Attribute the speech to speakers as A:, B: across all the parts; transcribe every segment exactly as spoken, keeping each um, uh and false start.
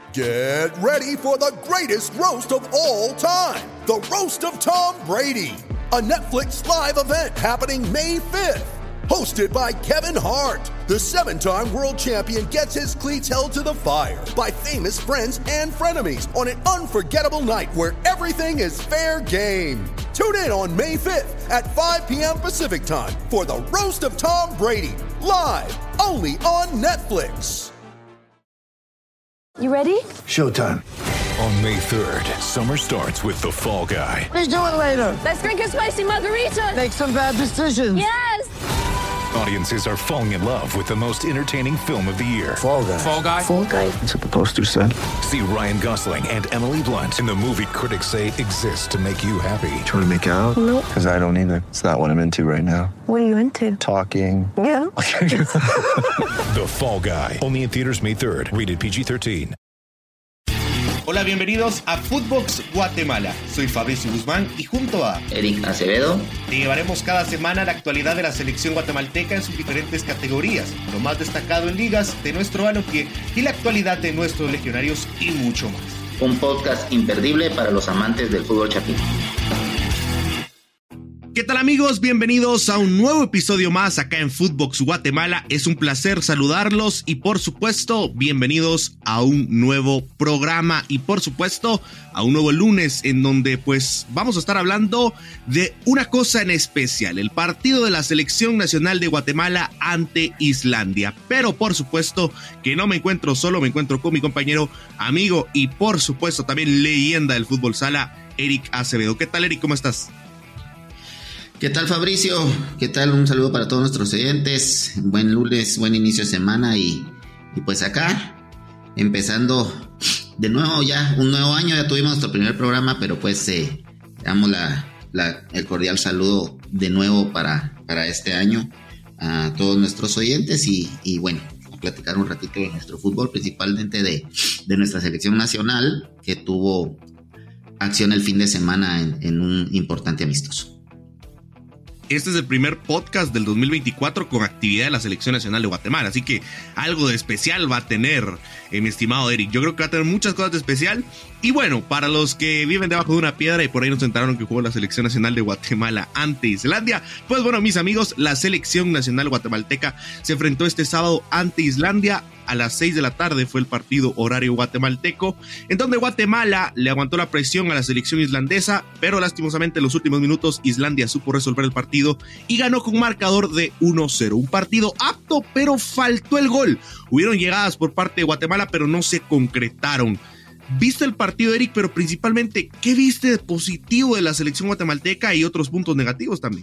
A: Get ready for the greatest roast of all time, the Roast of Tom Brady, a Netflix live event happening May fifth. Hosted by Kevin Hart, the seven-time world champion gets his cleats held to the fire by famous friends and frenemies on an unforgettable night where everything is fair game. Tune in on May fifth at five p.m. Pacific time for the Roast of Tom Brady, live only on Netflix.
B: You ready?
C: Showtime.
D: On May third, summer starts with The Fall Guy.
C: Let's do it later.
B: Let's drink a spicy margarita.
C: Make some bad decisions.
B: Yes!
D: Audiences are falling in love with the most entertaining film of the year.
C: Fall Guy.
D: Fall Guy?
B: Fall Guy.
C: That's what the poster said.
D: See Ryan Gosling and Emily Blunt in the movie critics say exists to make you happy.
C: Trying to make it out?
B: Nope.
C: Because I don't either. It's not what I'm into right now.
B: What are you into?
C: Talking.
B: Yeah.
D: The Fall Guy. Only in theaters May third. Rated P G thirteen.
E: Hola, bienvenidos a Footbox Guatemala. Soy Fabricio Guzmán y junto a
F: Eric Acevedo
E: te llevaremos cada semana la actualidad de la selección guatemalteca en sus diferentes categorías, lo más destacado en ligas de nuestro balompié y la actualidad de nuestros legionarios y mucho más.
F: Un podcast imperdible para los amantes del fútbol chapín.
E: ¿Qué tal, amigos? Bienvenidos a un nuevo episodio más acá en Footbox Guatemala. Es un placer saludarlos y por supuesto, bienvenidos a un nuevo programa y por supuesto a un nuevo lunes en donde pues vamos a estar hablando de una cosa en especial, el partido de la Selección Nacional de Guatemala ante Islandia. Pero por supuesto que no me encuentro solo, me encuentro con mi compañero, amigo y por supuesto también leyenda del fútbol sala, Eric Acevedo. ¿Qué tal, Eric? ¿Cómo estás?
F: ¿Qué tal, Fabricio? ¿Qué tal? Un saludo para todos nuestros oyentes. Buen lunes, buen inicio de semana y, y pues acá, empezando de nuevo ya, un nuevo año. Ya tuvimos nuestro primer programa, pero pues eh, damos la, la, el cordial saludo de nuevo para, para este año a todos nuestros oyentes y, y bueno, a platicar un ratito de nuestro fútbol, principalmente de, de nuestra selección nacional que tuvo acción el fin de semana en, en un importante amistoso.
E: Este es el primer podcast del dos mil veinticuatro con actividad de la Selección Nacional de Guatemala, así que algo de especial va a tener, eh, mi estimado Eric. Yo creo que va a tener muchas cosas de especial. Y bueno, para los que viven debajo de una piedra y por ahí nos enteraron que jugó la Selección Nacional de Guatemala ante Islandia, pues bueno, mis amigos, la Selección Nacional Guatemalteca se enfrentó este sábado ante Islandia. A las seis de la tarde fue el partido horario guatemalteco, en donde Guatemala le aguantó la presión a la selección islandesa, pero lastimosamente en los últimos minutos Islandia supo resolver el partido y ganó con marcador de uno cero. Un partido apto, pero faltó el gol. Hubieron llegadas por parte de Guatemala, pero no se concretaron. ¿Viste el partido, Eric? Pero principalmente, ¿qué viste de positivo de la selección guatemalteca y otros puntos negativos también?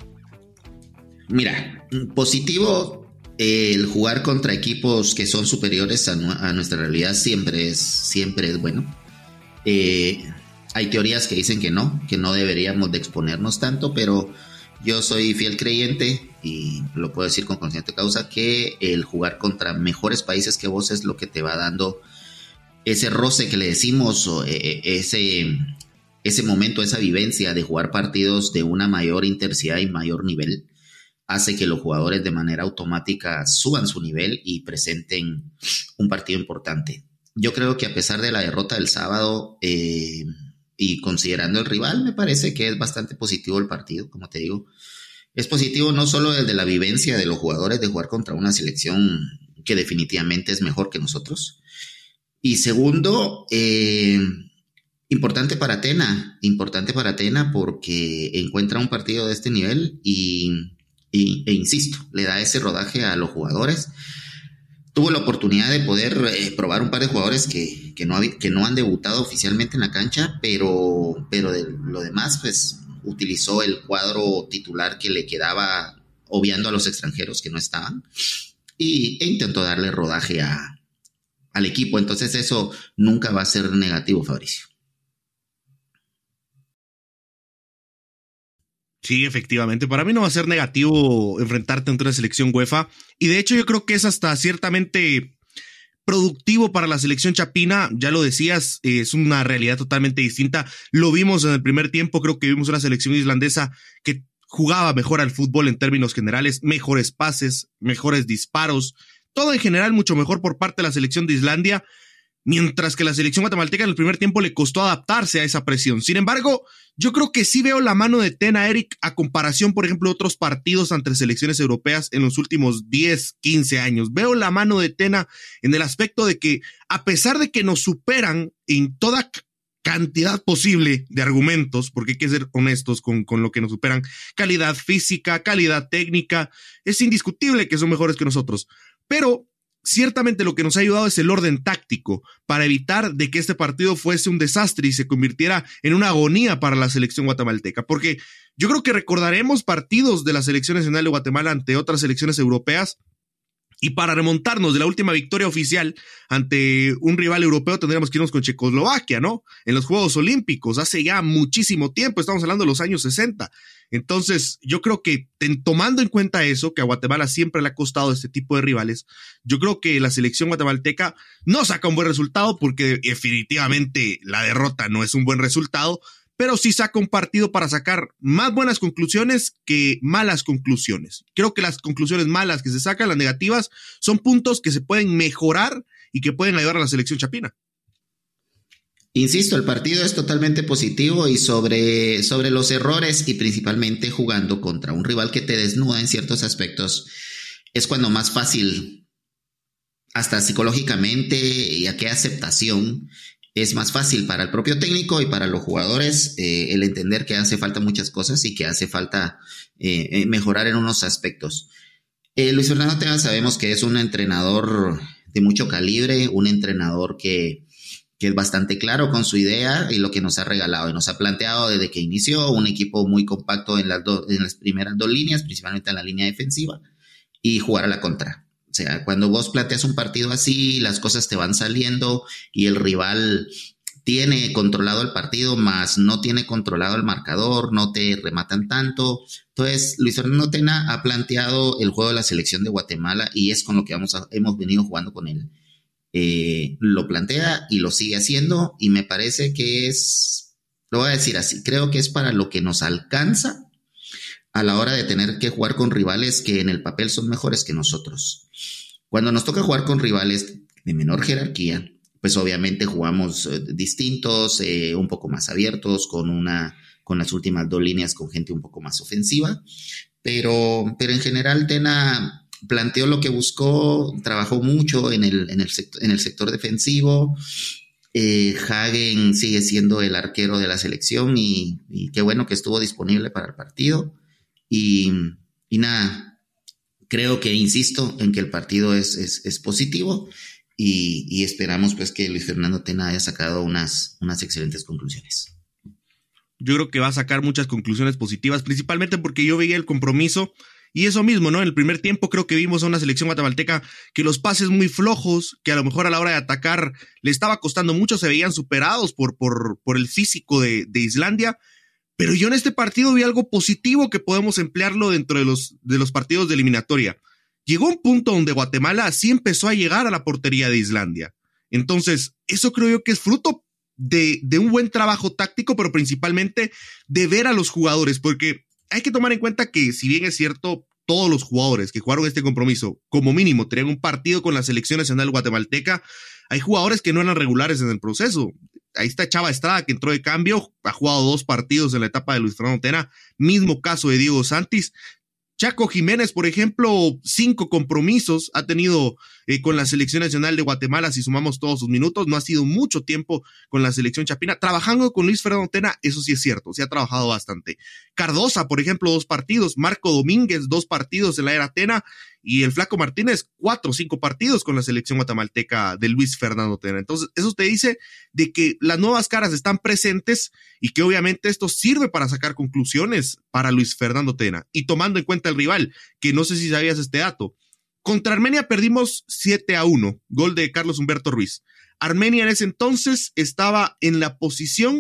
F: Mira, positivo... El jugar contra equipos que son superiores a, a nuestra realidad siempre es, siempre es bueno. Eh, hay teorías que dicen que no, que no deberíamos de exponernos tanto, pero yo soy fiel creyente y lo puedo decir con consciente causa que el jugar contra mejores países que vos es lo que te va dando ese roce que le decimos, o eh, ese, ese momento, esa vivencia de jugar partidos de una mayor intensidad y mayor nivel. Hace que los jugadores de manera automática suban su nivel y presenten un partido importante. Yo creo que a pesar de la derrota del sábado eh, y considerando el rival, me parece que es bastante positivo el partido, como te digo. Es positivo no solo desde la vivencia de los jugadores de jugar contra una selección que definitivamente es mejor que nosotros. Y segundo, eh, importante para Tena, importante para Tena porque encuentra un partido de este nivel y... Y, e insisto, le da ese rodaje a los jugadores. Tuvo la oportunidad de poder eh, probar un par de jugadores que, que, no, que no han debutado oficialmente en la cancha, pero, pero de lo demás, pues utilizó el cuadro titular que le quedaba, obviando a los extranjeros que no estaban, y, e intentó darle rodaje a, al equipo. Entonces eso nunca va a ser negativo, Fabricio.
E: Sí, efectivamente. Para mí no va a ser negativo enfrentarte ante una selección UEFA. Y de hecho yo creo que es hasta ciertamente productivo para la selección chapina. Ya lo decías, eh, es una realidad totalmente distinta. Lo vimos en el primer tiempo. Creo que vimos una selección islandesa que jugaba mejor al fútbol en términos generales. Mejores pases, mejores disparos. Todo en general mucho mejor por parte de la selección de Islandia. mientras que la selección guatemalteca en el primer tiempo le costó adaptarse a esa presión. Sin embargo, yo creo que sí veo la mano de Tena, Eric, a comparación, por ejemplo, de otros partidos ante selecciones europeas en los últimos diez, quince años. Veo la mano de Tena en el aspecto de que, a pesar de que nos superan en toda cantidad posible de argumentos, porque hay que ser honestos con, con lo que nos superan, calidad física, calidad técnica, es indiscutible que son mejores que nosotros, pero ciertamente lo que nos ha ayudado es el orden táctico para evitar de que este partido fuese un desastre y se convirtiera en una agonía para la selección guatemalteca, porque yo creo que recordaremos partidos de la selección nacional de Guatemala ante otras selecciones europeas. Y para remontarnos de la última victoria oficial ante un rival europeo tendríamos que irnos con Checoslovaquia, ¿no? En los Juegos Olímpicos, hace ya muchísimo tiempo, estamos hablando de los años sesenta. Entonces, yo creo que ten, tomando en cuenta eso, que a Guatemala siempre le ha costado este tipo de rivales, yo creo que la selección guatemalteca no saca un buen resultado porque definitivamente la derrota no es un buen resultado, pero sí saca un partido para sacar más buenas conclusiones que malas conclusiones. Creo que las conclusiones malas que se sacan, las negativas, son puntos que se pueden mejorar y que pueden ayudar a la selección chapina.
F: Insisto, el partido es totalmente positivo y sobre, sobre los errores y principalmente jugando contra un rival que te desnuda en ciertos aspectos, es cuando más fácil, hasta psicológicamente y a qué aceptación, es más fácil para el propio técnico y para los jugadores eh, el entender que hace falta muchas cosas y que hace falta eh, mejorar en unos aspectos. Eh, Luis Fernando Tena sabemos que es un entrenador de mucho calibre, un entrenador que, que es bastante claro con su idea y lo que nos ha regalado y nos ha planteado desde que inició un equipo muy compacto en las, do, en las primeras dos líneas, principalmente en la línea defensiva, y jugar a la contra. O sea, cuando vos planteas un partido así, las cosas te van saliendo y el rival tiene controlado el partido, más no tiene controlado el marcador, no te rematan tanto. Entonces, Luis Fernando Tena ha planteado el juego de la selección de Guatemala y es con lo que vamos a, hemos venido jugando con él. Eh, lo plantea y lo sigue haciendo y me parece que es, lo voy a decir así, creo que es para lo que nos alcanza a la hora de tener que jugar con rivales que en el papel son mejores que nosotros. Cuando nos toca jugar con rivales de menor jerarquía, pues obviamente jugamos eh, distintos, eh, un poco más abiertos, con una, con las últimas dos líneas con gente un poco más ofensiva, pero, pero en general Tena planteó lo que buscó, trabajó mucho en el, en el, sector, en el sector defensivo. Eh, Hagen sigue siendo el arquero de la selección y, y qué bueno que estuvo disponible para el partido. Y, y nada, creo que insisto en que el partido es, es, es positivo y, y esperamos pues que Luis Fernando Tena haya sacado unas, unas excelentes conclusiones.
E: Yo creo que va a sacar muchas conclusiones positivas, principalmente porque yo veía el compromiso y eso mismo, ¿no? En el primer tiempo creo que vimos a una selección guatemalteca que los pases muy flojos, que a lo mejor a la hora de atacar le estaba costando mucho, se veían superados por, por, por el físico de, de Islandia. Pero yo en este partido vi algo positivo que podemos emplearlo dentro de los, de los partidos de eliminatoria. Llegó un punto donde Guatemala sí empezó a llegar a la portería de Islandia. Entonces, eso creo yo que es fruto de, de un buen trabajo táctico, pero principalmente de ver a los jugadores, porque hay que tomar en cuenta que, si bien es cierto, todos los jugadores que jugaron este compromiso, como mínimo, tenían un partido con la selección nacional guatemalteca, hay jugadores que no eran regulares en el proceso. Ahí está Chava Estrada, que entró de cambio, ha jugado dos partidos en la etapa de Luis Fernando Tena, mismo caso de Diego Santis. Chaco Jiménez, por ejemplo, cinco compromisos ha tenido eh, con la selección nacional de Guatemala, si sumamos todos sus minutos, no ha sido mucho tiempo con la selección chapina, trabajando con Luis Fernando Tena, eso sí es cierto, sí ha trabajado bastante. Cardosa, por ejemplo, dos partidos, Marco Domínguez, dos partidos en la era Tena, y el Flaco Martínez, cuatro o cinco partidos con la selección guatemalteca de Luis Fernando Tena. Entonces, eso te dice de que las nuevas caras están presentes y que obviamente esto sirve para sacar conclusiones para Luis Fernando Tena. Y tomando en cuenta el rival, que no sé si sabías este dato, contra Armenia perdimos siete a uno, gol de Carlos Humberto Ruiz. Armenia en ese entonces estaba en la posición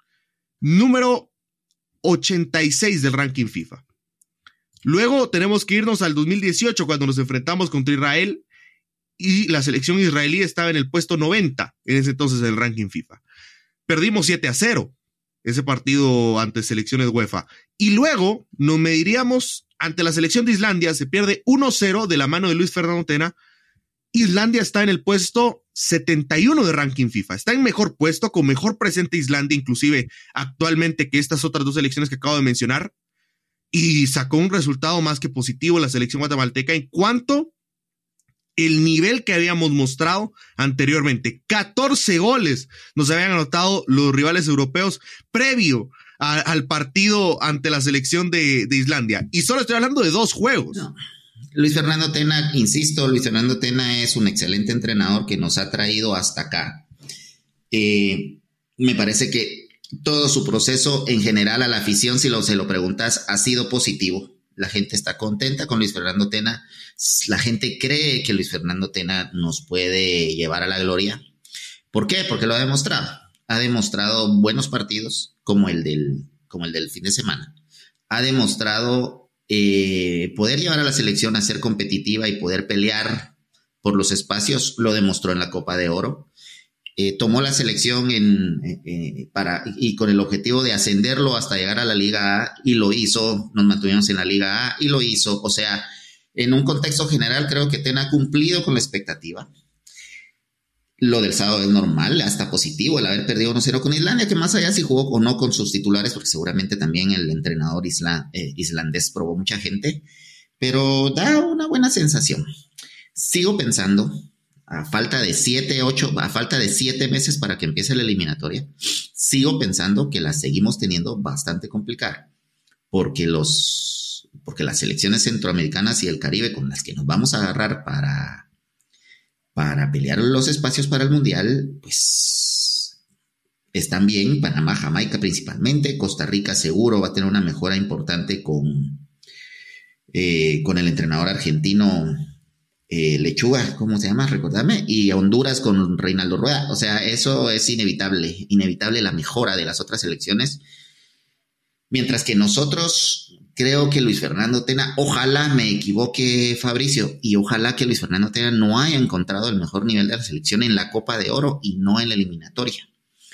E: número ochenta y seis del ranking FIFA. Luego tenemos que irnos al dos mil dieciocho, cuando nos enfrentamos contra Israel, y la selección israelí estaba en el puesto noventa, en ese entonces del ranking FIFA. Perdimos siete a cero, ese partido ante selecciones UEFA. Y luego nos mediríamos ante la selección de Islandia, se pierde uno cero de la mano de Luis Fernando Tena. Islandia está en el puesto setenta y uno de ranking FIFA. Está en mejor puesto, con mejor presente Islandia, inclusive actualmente, que estas otras dos selecciones que acabo de mencionar. Y sacó un resultado más que positivo la selección guatemalteca en cuanto el nivel que habíamos mostrado anteriormente. catorce goles nos habían anotado los rivales europeos previo a, al partido ante la selección de, de Islandia. Y solo estoy hablando de dos juegos.
F: No. Luis Fernando Tena, insisto, Luis Fernando Tena es un excelente entrenador que nos ha traído hasta acá. Eh, me parece que todo su proceso en general a la afición, si lo, se lo preguntas, ha sido positivo. La gente está contenta con Luis Fernando Tena. La gente cree que Luis Fernando Tena nos puede llevar a la gloria. ¿Por qué? Porque lo ha demostrado. Ha demostrado buenos partidos como el del, como el del fin de semana. Ha demostrado eh, poder llevar a la selección a ser competitiva y poder pelear por los espacios. Lo demostró en la Copa de Oro. Eh, tomó la selección en, eh, para, y con el objetivo de ascenderlo hasta llegar a la Liga A, y lo hizo. Nos mantuvimos en la Liga A y lo hizo. O sea, en un contexto general creo que Tena ha cumplido con la expectativa. Lo del sábado es normal, hasta positivo el haber perdido uno cero con Islandia, que más allá si jugó o no con sus titulares, porque seguramente también el entrenador isla, eh, islandés probó mucha gente, pero da una buena sensación. Sigo pensando, a falta de siete, ocho, a falta de siete meses para que empiece la eliminatoria, sigo pensando que la seguimos teniendo bastante complicada, porque los, porque las selecciones centroamericanas y del Caribe con las que nos vamos a agarrar para, para pelear los espacios para el Mundial, pues están bien. Panamá, Jamaica principalmente, Costa Rica seguro va a tener una mejora importante con, eh, con el entrenador argentino Eh, Lechuga, ¿cómo se llama? Recordame. Y Honduras con Reinaldo Rueda. O sea, eso es inevitable, inevitable la mejora de las otras selecciones. Mientras que nosotros, creo que Luis Fernando Tena, ojalá me equivoque, Fabricio, y ojalá que Luis Fernando Tena no haya encontrado el mejor nivel de la selección en la Copa de Oro y no en la eliminatoria.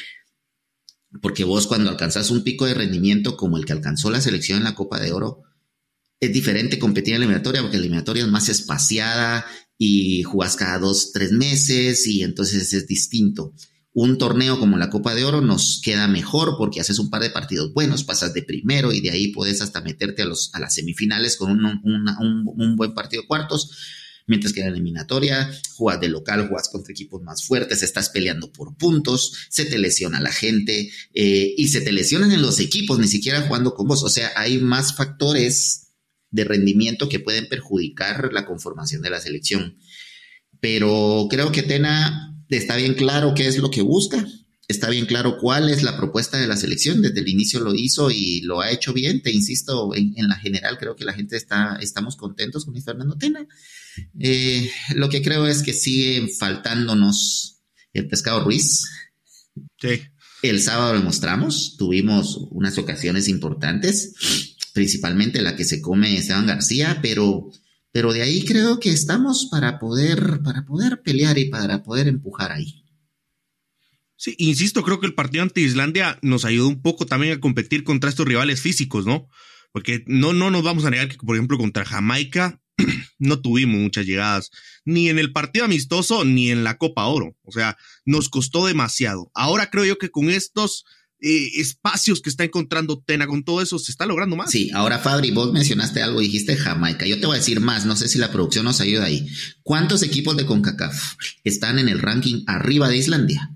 F: Porque vos, cuando alcanzás un pico de rendimiento como el que alcanzó la selección en la Copa de Oro, es diferente competir en la eliminatoria, porque la eliminatoria es más espaciada y jugás cada dos, tres meses, y entonces es distinto. Un torneo como la Copa de Oro nos queda mejor porque haces un par de partidos buenos, pasas de primero y de ahí puedes hasta meterte a, los, a las semifinales con un, una, un, un buen partido de cuartos, mientras que en la eliminatoria jugás de local, jugás contra equipos más fuertes, estás peleando por puntos, se te lesiona la gente eh, y se te lesionan en los equipos, ni siquiera jugando con vos. O sea, hay más factores de rendimiento que pueden perjudicar la conformación de la selección. Pero creo que Tena está bien claro qué es lo que busca, está bien claro cuál es la propuesta de la selección. Desde el inicio lo hizo y lo ha hecho bien. Te insisto, en, en la general creo que la gente está, estamos contentos con Fernando Tena. Eh, lo que creo es que sigue faltándonos el Pescado Ruiz.
E: Sí.
F: El sábado lo mostramos, tuvimos unas ocasiones importantes, principalmente la que se come Esteban García, pero, pero de ahí creo que estamos para poder, para poder pelear y para poder empujar ahí.
E: Sí, insisto, creo que el partido ante Islandia nos ayudó un poco también a competir contra estos rivales físicos, ¿no? Porque no, no nos vamos a negar que, por ejemplo, contra Jamaica no tuvimos muchas llegadas, ni en el partido amistoso, ni en la Copa Oro. O sea, nos costó demasiado. Ahora creo yo que con estos Eh, espacios que está encontrando Tena, con todo eso se está logrando más.
F: Sí, ahora Fabri, vos mencionaste algo, dijiste Jamaica. Yo te voy a decir más, no sé si la producción nos ayuda ahí. ¿Cuántos equipos de CONCACAF están en el ranking arriba de Islandia?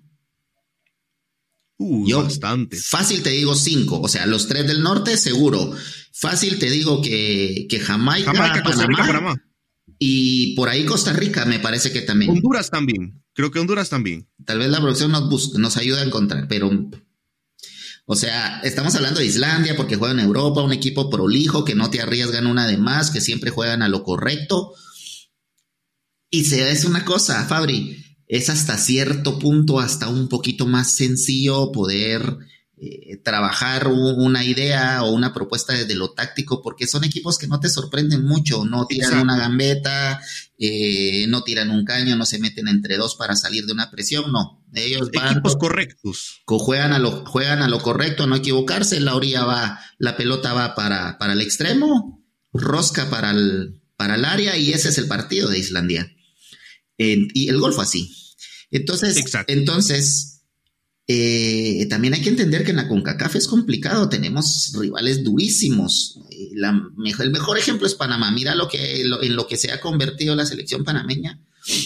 E: Uh,
F: Yo,
E: bastante.
F: Fácil te digo cinco, o sea, los tres del norte seguro. Fácil te digo que, que Jamaica,
E: Jamaica,
F: Panamá,
E: Costa Rica, Panamá.
F: Y por ahí Costa Rica me parece que también.
E: Honduras también, creo que Honduras también.
F: Tal vez la producción nos, busca, nos ayuda a encontrar, pero... O sea, estamos hablando de Islandia porque juega en Europa, un equipo prolijo, que no te arriesgan una de más, que siempre juegan a lo correcto. Y se es una cosa, Fabri, es hasta cierto punto, hasta un poquito más sencillo poder eh, trabajar un, una idea o una propuesta desde lo táctico, porque son equipos que no te sorprenden mucho, no tiran Exacto. una gambeta, eh, no tiran un caño, no se meten entre dos para salir de una presión, no. Ellos van,
E: equipos correctos.
F: Juegan a lo, juegan a lo correcto, no equivocarse. La orilla va, la pelota va para, para el extremo, rosca para el, para el área, y ese es el partido de Islandia. Eh, y el gol fue así. Entonces,
E: Exacto.
F: entonces eh, también hay que entender que en la CONCACAF es complicado, tenemos rivales durísimos. La, el mejor ejemplo es Panamá, mira lo que, lo, en lo que se ha convertido la selección panameña.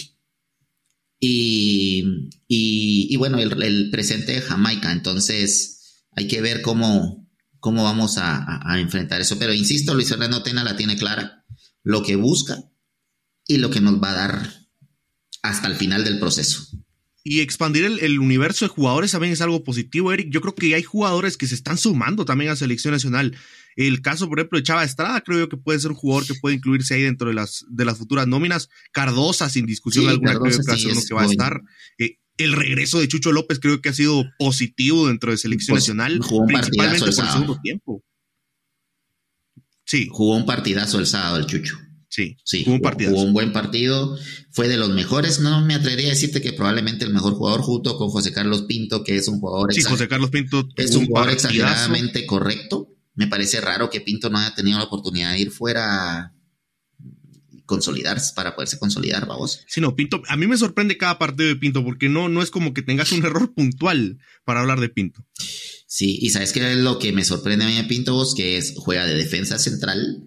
F: Y, y, y bueno, el, el presente de Jamaica, entonces hay que ver cómo, cómo vamos a, a, a enfrentar eso. Pero insisto, Luis Fernando Tena la tiene clara, lo que busca y lo que nos va a dar hasta el final del proceso.
E: Y expandir el, el universo de jugadores también es algo positivo, Eric. Yo creo que hay jugadores que se están sumando también a selección nacional. El caso, por ejemplo, de Chava Estrada, creo yo que puede ser un jugador que puede incluirse ahí dentro de las, de las futuras nóminas. Cardosa, sin discusión sí, alguna, Cardosa, creo que va a ser uno que va a estar. Eh, el regreso de Chucho López creo que ha sido positivo dentro de selección pues, nacional, principalmente por el segundo tiempo. Sí.
F: Jugó un partidazo el sábado el Chucho.
E: Sí,
F: sí jugó, un partidazo. Jugó un buen partido, fue de los mejores, no me atrevería a decirte que probablemente el mejor jugador junto con José Carlos Pinto, que es un jugador,
E: sí, José Carlos Pinto
F: es un, un jugador partidazo. Exageradamente correcto. Me parece raro que Pinto no haya tenido la oportunidad de ir fuera y consolidarse, para poderse consolidar, vamos.
E: Sí, no, Pinto, a mí me sorprende cada partido de Pinto, porque no, no es como que tengas un error puntual para hablar de Pinto.
F: Sí, y ¿sabes qué es lo que me sorprende a mí de Pinto, vos? Que es, juega de defensa central,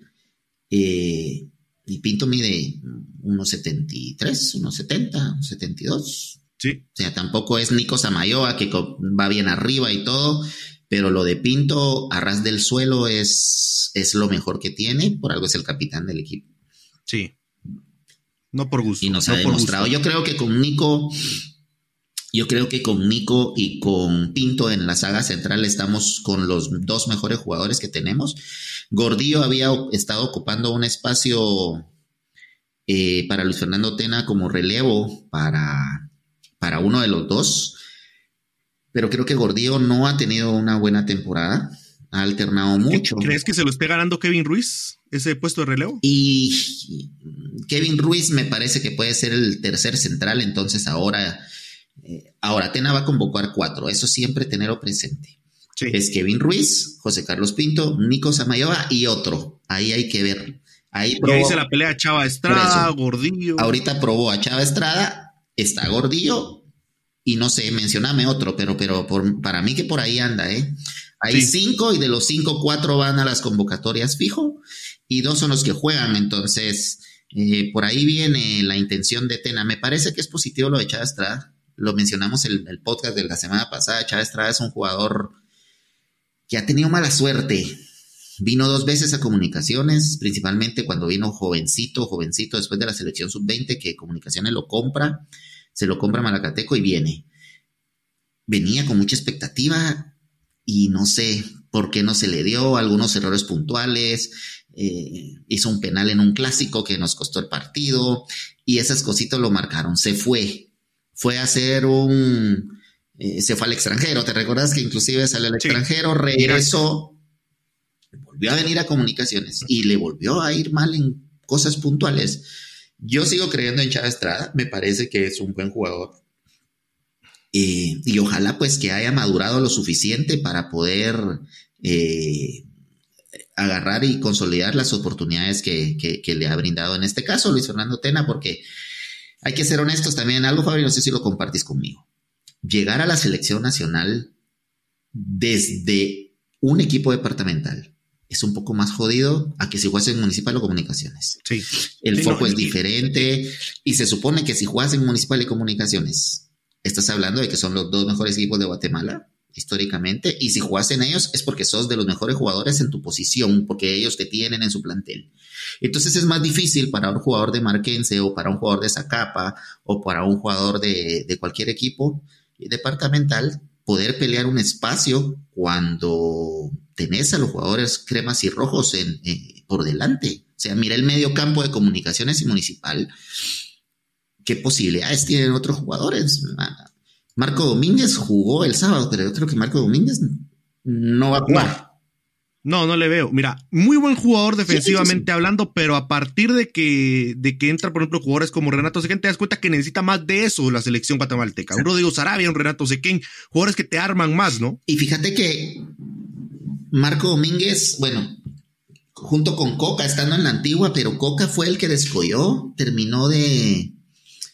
F: eh... y Pinto mide uno setenta y tres, uno setenta, uno setenta y dos.
E: Sí.
F: O sea, tampoco es Nico Samayoa, que va bien arriba y todo, pero lo de Pinto a ras del suelo es, es lo mejor que tiene, por algo es el capitán del equipo.
E: Sí. No por gusto.
F: Y nos
E: no
F: ha demostrado. Yo creo que con Nico, yo creo que con Nico y con Pinto en la saga central estamos con los dos mejores jugadores que tenemos. Gordillo había estado ocupando un espacio eh, para Luis Fernando Tena como relevo para, para uno de los dos, pero creo que Gordillo no ha tenido una buena temporada, ha alternado mucho.
E: ¿Crees que se lo esté ganando Kevin Ruiz, ese puesto de relevo?
F: Y Kevin Ruiz me parece que puede ser el tercer central, entonces ahora, eh, ahora Tena va a convocar cuatro, eso siempre tenerlo presente. Sí. Es Kevin Ruiz, José Carlos Pinto, Nico Samayoa y otro. Ahí hay que ver. Ahí,
E: probó, ahí se la pelea Chava Estrada, Gordillo.
F: Ahorita probó a Chava Estrada, está Gordillo y no sé, mencioname otro, pero, pero por, para mí que por ahí anda, ¿eh? Hay sí. cinco y de los cinco, cuatro van a las convocatorias fijo y dos son los que juegan. Entonces, eh, por ahí viene la intención de Tena. Me parece que es positivo lo de Chava Estrada. Lo mencionamos en el, el podcast de la semana pasada. Chava Estrada es un jugador que ha tenido mala suerte. Vino dos veces a Comunicaciones, principalmente cuando vino jovencito, jovencito después de la selección sub veinte, que Comunicaciones lo compra, se lo compra Malacateco y viene. Venía con mucha expectativa y no sé por qué no se le dio, algunos errores puntuales, eh, hizo un penal en un clásico que nos costó el partido y esas cositas lo marcaron. Se fue, fue a hacer un... Eh, se fue al extranjero, ¿te recuerdas que inclusive salió al sí. extranjero, regresó, volvió a venir a Comunicaciones y le volvió a ir mal en cosas puntuales? Yo sigo creyendo en Chava Estrada, me parece que es un buen jugador eh, y ojalá pues que haya madurado lo suficiente para poder eh, agarrar y consolidar las oportunidades que, que, que le ha brindado en este caso Luis Fernando Tena, porque hay que ser honestos también, algo, Fabio, no sé si lo compartís conmigo. Llegar a la selección nacional desde un equipo departamental es un poco más jodido a que si juegas en Municipal o Comunicaciones.
E: Sí.
F: El
E: sí,
F: foco
E: no,
F: es diferente y se supone que si juegas en Municipal y Comunicaciones, estás hablando de que son los dos mejores equipos de Guatemala históricamente, y si juegas en ellos es porque sos de los mejores jugadores en tu posición, porque ellos te tienen en su plantel. Entonces es más difícil para un jugador de Marquense o para un jugador de Zacapa o para un jugador de, de cualquier equipo departamental poder pelear un espacio cuando tenés a los jugadores cremas y rojos en, eh, por delante. O sea, mira el medio campo de Comunicaciones y Municipal, qué posibilidades tienen otros jugadores. Marco Domínguez jugó el sábado, pero yo creo que Marco Domínguez no va a jugar.
E: No, no le veo. Mira, muy buen jugador defensivamente sí, sí, sí. hablando, pero a partir de que, de que entra, por ejemplo, jugadores como Renato Sequén, te das cuenta que necesita más de eso la selección guatemalteca. Un Rodrigo Sarabia, un Renato Sequén, jugadores que te arman más, ¿no?
F: Y fíjate que Marco Domínguez, bueno, junto con Coca, estando en la antigua, pero Coca fue el que descolló, terminó de...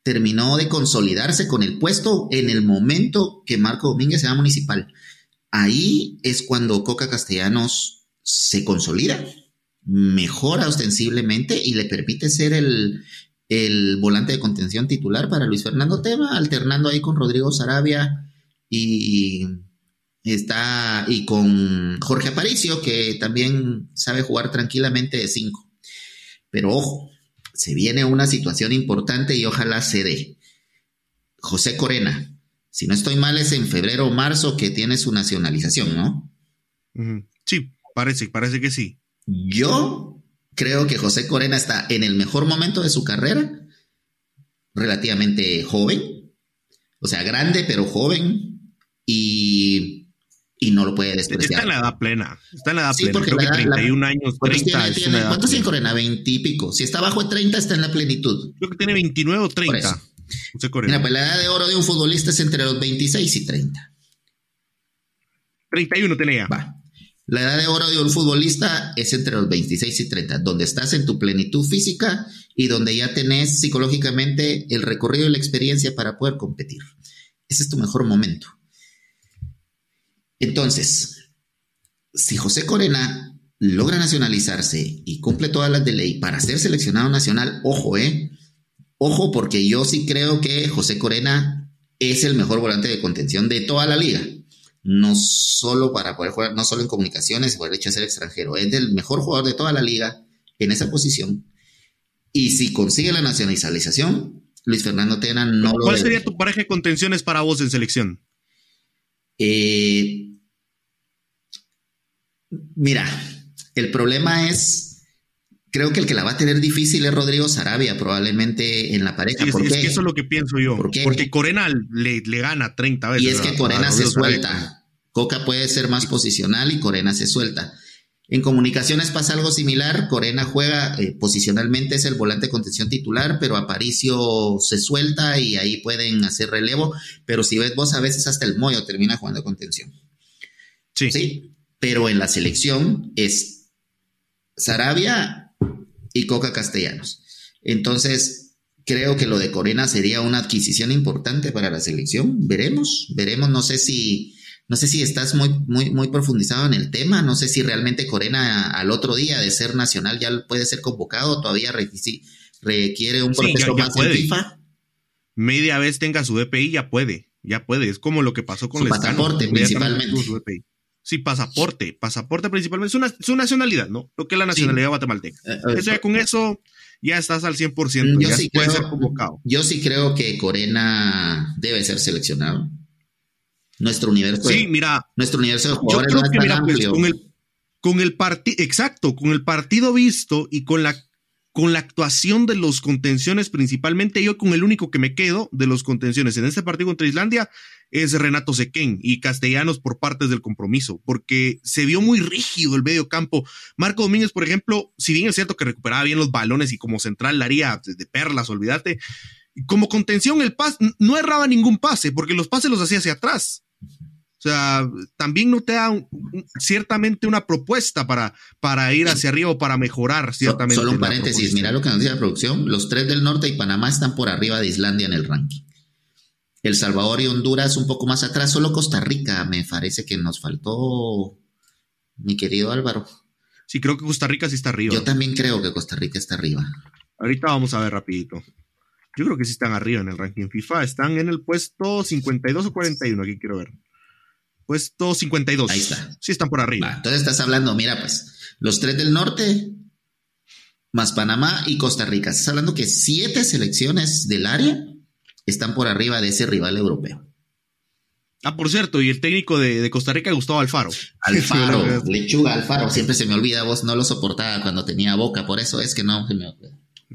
F: terminó de consolidarse con el puesto en el momento que Marco Domínguez se va a Municipal. Ahí es cuando Coca Castellanos se consolida, mejora ostensiblemente y le permite ser el, el volante de contención titular para Luis Fernando Teva, alternando ahí con Rodrigo Saravia y está y con Jorge Aparicio, que también sabe jugar tranquilamente de cinco. Pero ojo, se viene una situación importante y ojalá se dé. José Corena, si no estoy mal, es en febrero o marzo que tiene su nacionalización, ¿no?
E: Sí, parece, parece que sí.
F: Yo creo que José Corena está en el mejor momento de su carrera, relativamente joven, o sea, grande pero joven, y, y no lo puede despreciar.
E: Está en la edad plena, está en la edad
F: sí,
E: plena,
F: porque
E: creo
F: la
E: que
F: edad,
E: treinta y un
F: la,
E: años,
F: ¿cuántos
E: treinta
F: tiene,
E: es
F: tiene,
E: una edad
F: ¿cuántos tiene
E: plena.
F: Corena? veinte y pico. Si está abajo de treinta, está en la plenitud.
E: Creo que tiene veintinueve o treinta. José Corena.
F: Mira, pues la edad de oro de un futbolista es entre los veintiséis y treinta.
E: treinta y uno tenía.
F: Va. La edad de oro de un futbolista es entre los veintiséis y treinta, donde estás en tu plenitud física y donde ya tenés psicológicamente el recorrido y la experiencia para poder competir. Ese es tu mejor momento. Entonces, si José Corena logra nacionalizarse y cumple todas las de ley para ser seleccionado nacional, ojo, eh, ojo, porque yo sí creo que José Corena es el mejor volante de contención de toda la liga. No solo para poder jugar, no solo en comunicaciones, por el hecho de ser extranjero, es el mejor jugador de toda la liga en esa posición. Y si consigue la nacionalización, Luis Fernando Tena no lo...
E: ¿Cuál sería tu pareja de contenciones para vos en selección?
F: Eh, mira, el problema es, creo que el que la va a tener difícil es Rodrigo Saravia, probablemente en la pareja.
E: Sí,
F: ¿Por
E: es,
F: qué?
E: es que eso es lo que pienso yo.
F: ¿Por qué?
E: Porque Corena le, le gana treinta veces.
F: Y es que
E: a,
F: Corena
E: a
F: se
E: Rodrigo
F: suelta.
E: Saravia.
F: Coca puede ser más posicional y Corena se suelta. En comunicaciones pasa algo similar. Corena juega eh, posicionalmente, es el volante de contención titular, pero Aparicio se suelta y ahí pueden hacer relevo. Pero si ves vos, a veces hasta el Moyo termina jugando contención.
E: Sí.
F: Sí, pero en la selección es Saravia y Coca Castellanos. Entonces, creo que lo de Corena sería una adquisición importante para la selección. Veremos, veremos. No sé si, no sé si estás muy, muy, muy profundizado en el tema. No sé si realmente Corena al otro día de ser nacional ya puede ser convocado. Todavía requisi- requiere un proceso
E: sí, ya, ya
F: más
E: puede.
F: en FIFA.
E: Media vez tenga su D P I, ya puede. Ya puede. Es como lo que pasó con
F: Su
E: Lescano.
F: pasaporte, principalmente.
E: Su D P I. Sí, pasaporte. Pasaporte principalmente. Es una, su nacionalidad, ¿no? Lo que es la nacionalidad
F: Sí.
E: guatemalteca.
F: Eh, eh,
E: Eso ya con eso ya estás al cien por ciento.
F: Yo
E: Ya
F: sí
E: puede
F: creo-
E: ser convocado.
F: Yo sí creo que Corena debe ser seleccionado. Nuestro universo,
E: Sí,
F: de,
E: mira.
F: nuestro universo de
E: Yo
F: jugadores
E: creo
F: no es
E: que,
F: tan
E: mira, pues,
F: amplio.
E: con el, con el partido, exacto, con el partido visto y con la, con la actuación de los contenciones, principalmente yo con el único que me quedo de los contenciones en este partido contra Islandia es Renato Sequén y Castellanos por partes del compromiso, porque se vio muy rígido el medio campo. Marco Domínguez, por ejemplo, si bien es cierto que recuperaba bien los balones y como central la haría de perlas, olvídate, como contención el pase, no erraba ningún pase, porque los pases los hacía hacia atrás. O sea, también no te da un, un, ciertamente una propuesta para, para ir hacia arriba o para mejorar ciertamente.
F: Solo un paréntesis, mira lo que nos dice la producción. Los tres del norte y Panamá están por arriba de Islandia en el ranking. El Salvador y Honduras un poco más atrás. Solo Costa Rica me parece que nos faltó, mi querido Álvaro.
E: Sí, creo que Costa Rica sí está arriba.
F: Yo también creo que Costa Rica está arriba.
E: Ahorita vamos a ver rapidito. Yo creo que sí están arriba en el ranking FIFA. Están en el puesto cincuenta y dos o cuarenta y uno. Aquí quiero ver. Puesto cincuenta y dos.
F: Ahí está.
E: Sí están por arriba.
F: Va, entonces estás hablando, mira pues, los tres del norte, más Panamá y Costa Rica. Estás hablando que siete selecciones del área están por arriba de ese rival europeo.
E: Ah, por cierto, y el técnico de, de Costa Rica, Gustavo Alfaro.
F: Alfaro, lechuga Alfaro. Siempre se me olvida, vos no lo soportaba cuando tenía Boca, por eso es que no se me olvida.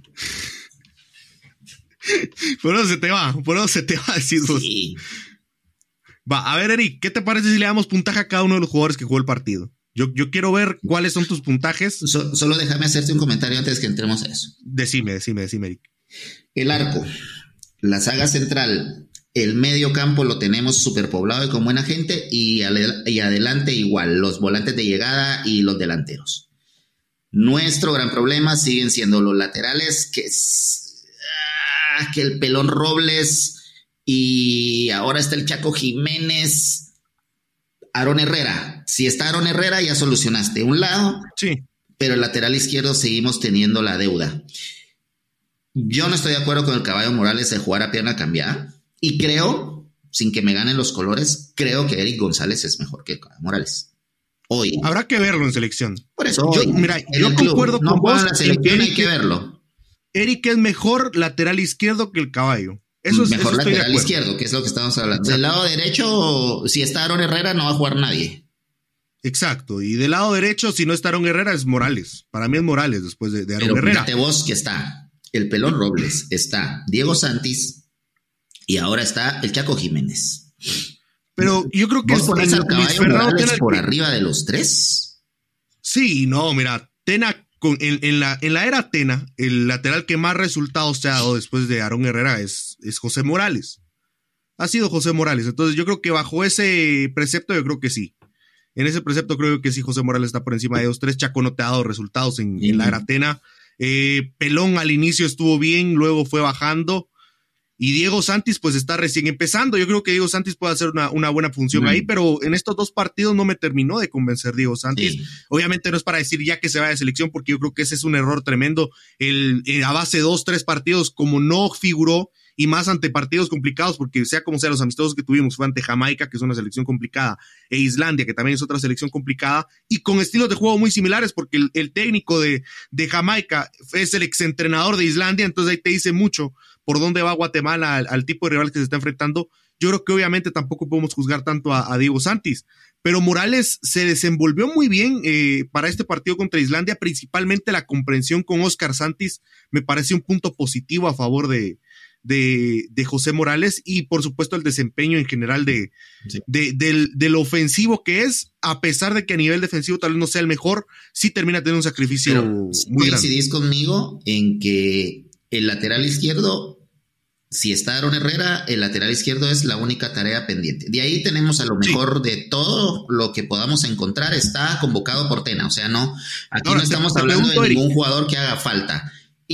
E: Por eso se te va, por eso se te va a decir vos.
F: Sí.
E: Va, a ver, Eric, ¿qué te parece si le damos puntaje a cada uno de los jugadores que jugó el partido? Yo, yo quiero ver cuáles son tus puntajes.
F: So, solo déjame hacerte un comentario antes que entremos a eso.
E: Decime, decime, decime, Eric.
F: El arco, la saga central, el medio campo lo tenemos superpoblado y con buena gente, y, ale, y adelante igual, los volantes de llegada y los delanteros. Nuestro gran problema siguen siendo los laterales, que es, ah, que el Pelón Robles y ahora está el Chaco Jiménez, Aaron Herrera. Si está Aaron Herrera ya solucionaste un lado,
E: sí,
F: pero el lateral izquierdo seguimos teniendo la deuda. Yo no estoy de acuerdo con el Caballo Morales de jugar a pierna cambiada y creo, sin que me ganen los colores, creo que Eric González es mejor que el Caballo Morales. Hoy.
E: Habrá que verlo en selección.
F: Por eso,
E: yo,
F: hoy,
E: mira, yo concuerdo
F: no
E: con vos.
F: En la selección
E: Eric,
F: hay que verlo.
E: Eric es mejor lateral izquierdo que el Caballo. Eso es
F: mejor
E: eso estoy
F: lateral
E: de
F: izquierdo, que es lo que estamos hablando. Exacto. Del lado derecho, si está Aaron Herrera, no va a jugar nadie.
E: Exacto. Y del lado derecho, si no está Aaron Herrera, es Morales. Para mí es Morales después de, de Aaron
F: Pero
E: Herrera.
F: fíjate vos que está el Pelón Robles, está Diego Santis y ahora está el Chaco Jiménez.
E: Pero yo creo que
F: ¿Vos ponés al Caballo
E: Fernando
F: Morales
E: Tena
F: por
E: que...
F: arriba de los tres?
E: Sí, no, mira, Tena, con, en, en, la, en la era Tena, el lateral que más resultados se ha dado después de Aaron Herrera es, es José Morales. Ha sido José Morales. Entonces yo creo que bajo ese precepto, yo creo que sí. En ese precepto creo que sí, José Morales está por encima de ellos tres. Chaco no te ha dado resultados en, en la era Tena. Eh, Pelón al inicio estuvo bien, luego fue bajando. Y Diego Santis pues está recién empezando. Yo creo que Diego Santis puede hacer una, una buena función mm. ahí, pero en estos dos partidos no me terminó de convencer Diego Santis. Sí. Obviamente no es para decir ya que se vaya de selección, porque yo creo que ese es un error tremendo. El, el, a base de dos, tres partidos, como no figuró, y más ante partidos complicados, porque sea como sea, los amistosos que tuvimos fue ante Jamaica, que es una selección complicada, e Islandia, que también es otra selección complicada, y con estilos de juego muy similares, porque el, el técnico de, de Jamaica es el exentrenador de Islandia, entonces ahí te dice mucho por dónde va Guatemala al, al tipo de rival que se está enfrentando. Yo creo que obviamente tampoco podemos juzgar tanto a, a Diego Santis, pero Morales se desenvolvió muy bien eh, para este partido contra Islandia, principalmente la comprensión con Oscar Santis me parece un punto positivo a favor de De, de José Morales, y por supuesto el desempeño en general de, sí. de, del, del ofensivo que es, a pesar de que a nivel defensivo tal vez no sea el mejor, sí termina teniendo un sacrificio Pero, muy grande.
F: ¿Coincidís conmigo en que el lateral izquierdo, si está Aaron Herrera, el lateral izquierdo es la única tarea pendiente? De ahí tenemos a lo mejor sí. de todo lo que podamos encontrar, está convocado por Tena, o sea, no, aquí Ahora, no estamos te, te hablando de ningún Eric. jugador que haga falta.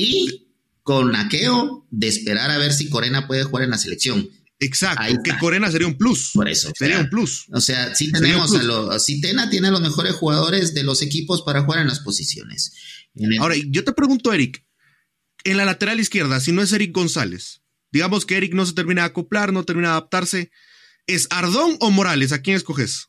F: Y con Aqueo, de esperar a ver si Corena puede jugar en la selección.
E: Exacto, que Corena sería un plus.
F: Por eso.
E: Sería un plus.
F: O sea, sí tenemos a los... Si Tena tiene a los mejores jugadores de los equipos para jugar en las posiciones. En el...
E: Ahora, yo te pregunto, Eric, en la lateral izquierda, si no es Eric González, digamos que Eric no se termina de acoplar, no termina de adaptarse, ¿es Ardón o Morales? ¿A quién escoges?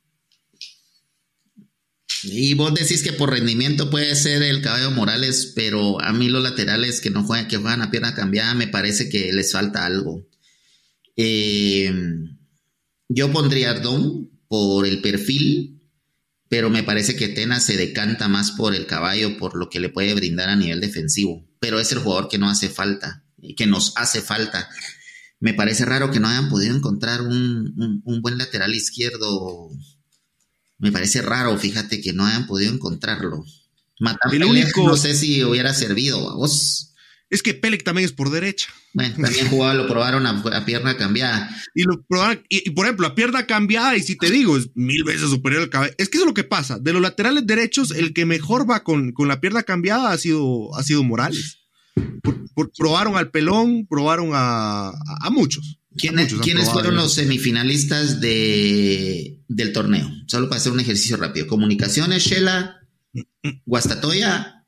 F: Y vos decís que por rendimiento puede ser el Caballo Morales, pero a mí los laterales que no juegan, que juegan a pierna cambiada, me parece que les falta algo. Eh, yo pondría Ardón por el perfil, pero me parece que Tena se decanta más por el Caballo, por lo que le puede brindar a nivel defensivo. Pero es el jugador que no hace falta, que nos hace falta. Me parece raro que no hayan podido encontrar un, un, un buen lateral izquierdo. Me parece raro, fíjate que no hayan podido encontrarlo. Matar el único... no sé si hubiera servido a vos.
E: Es que Pelec también es por derecha.
F: Bueno, también jugaba, lo probaron a, a pierna cambiada.
E: Y lo probaron, y, y por ejemplo, a pierna cambiada, y si te digo, es mil veces superior al Caballo. Es que eso es lo que pasa. De los laterales derechos, el que mejor va con, con la pierna cambiada ha sido, ha sido Morales. Por, por, probaron al Pelón, probaron a, a, a muchos.
F: ¿Quiénes, ¿quiénes fueron los semifinalistas de, del torneo? Solo para hacer un ejercicio rápido. Comunicaciones, Shela, Guastatoya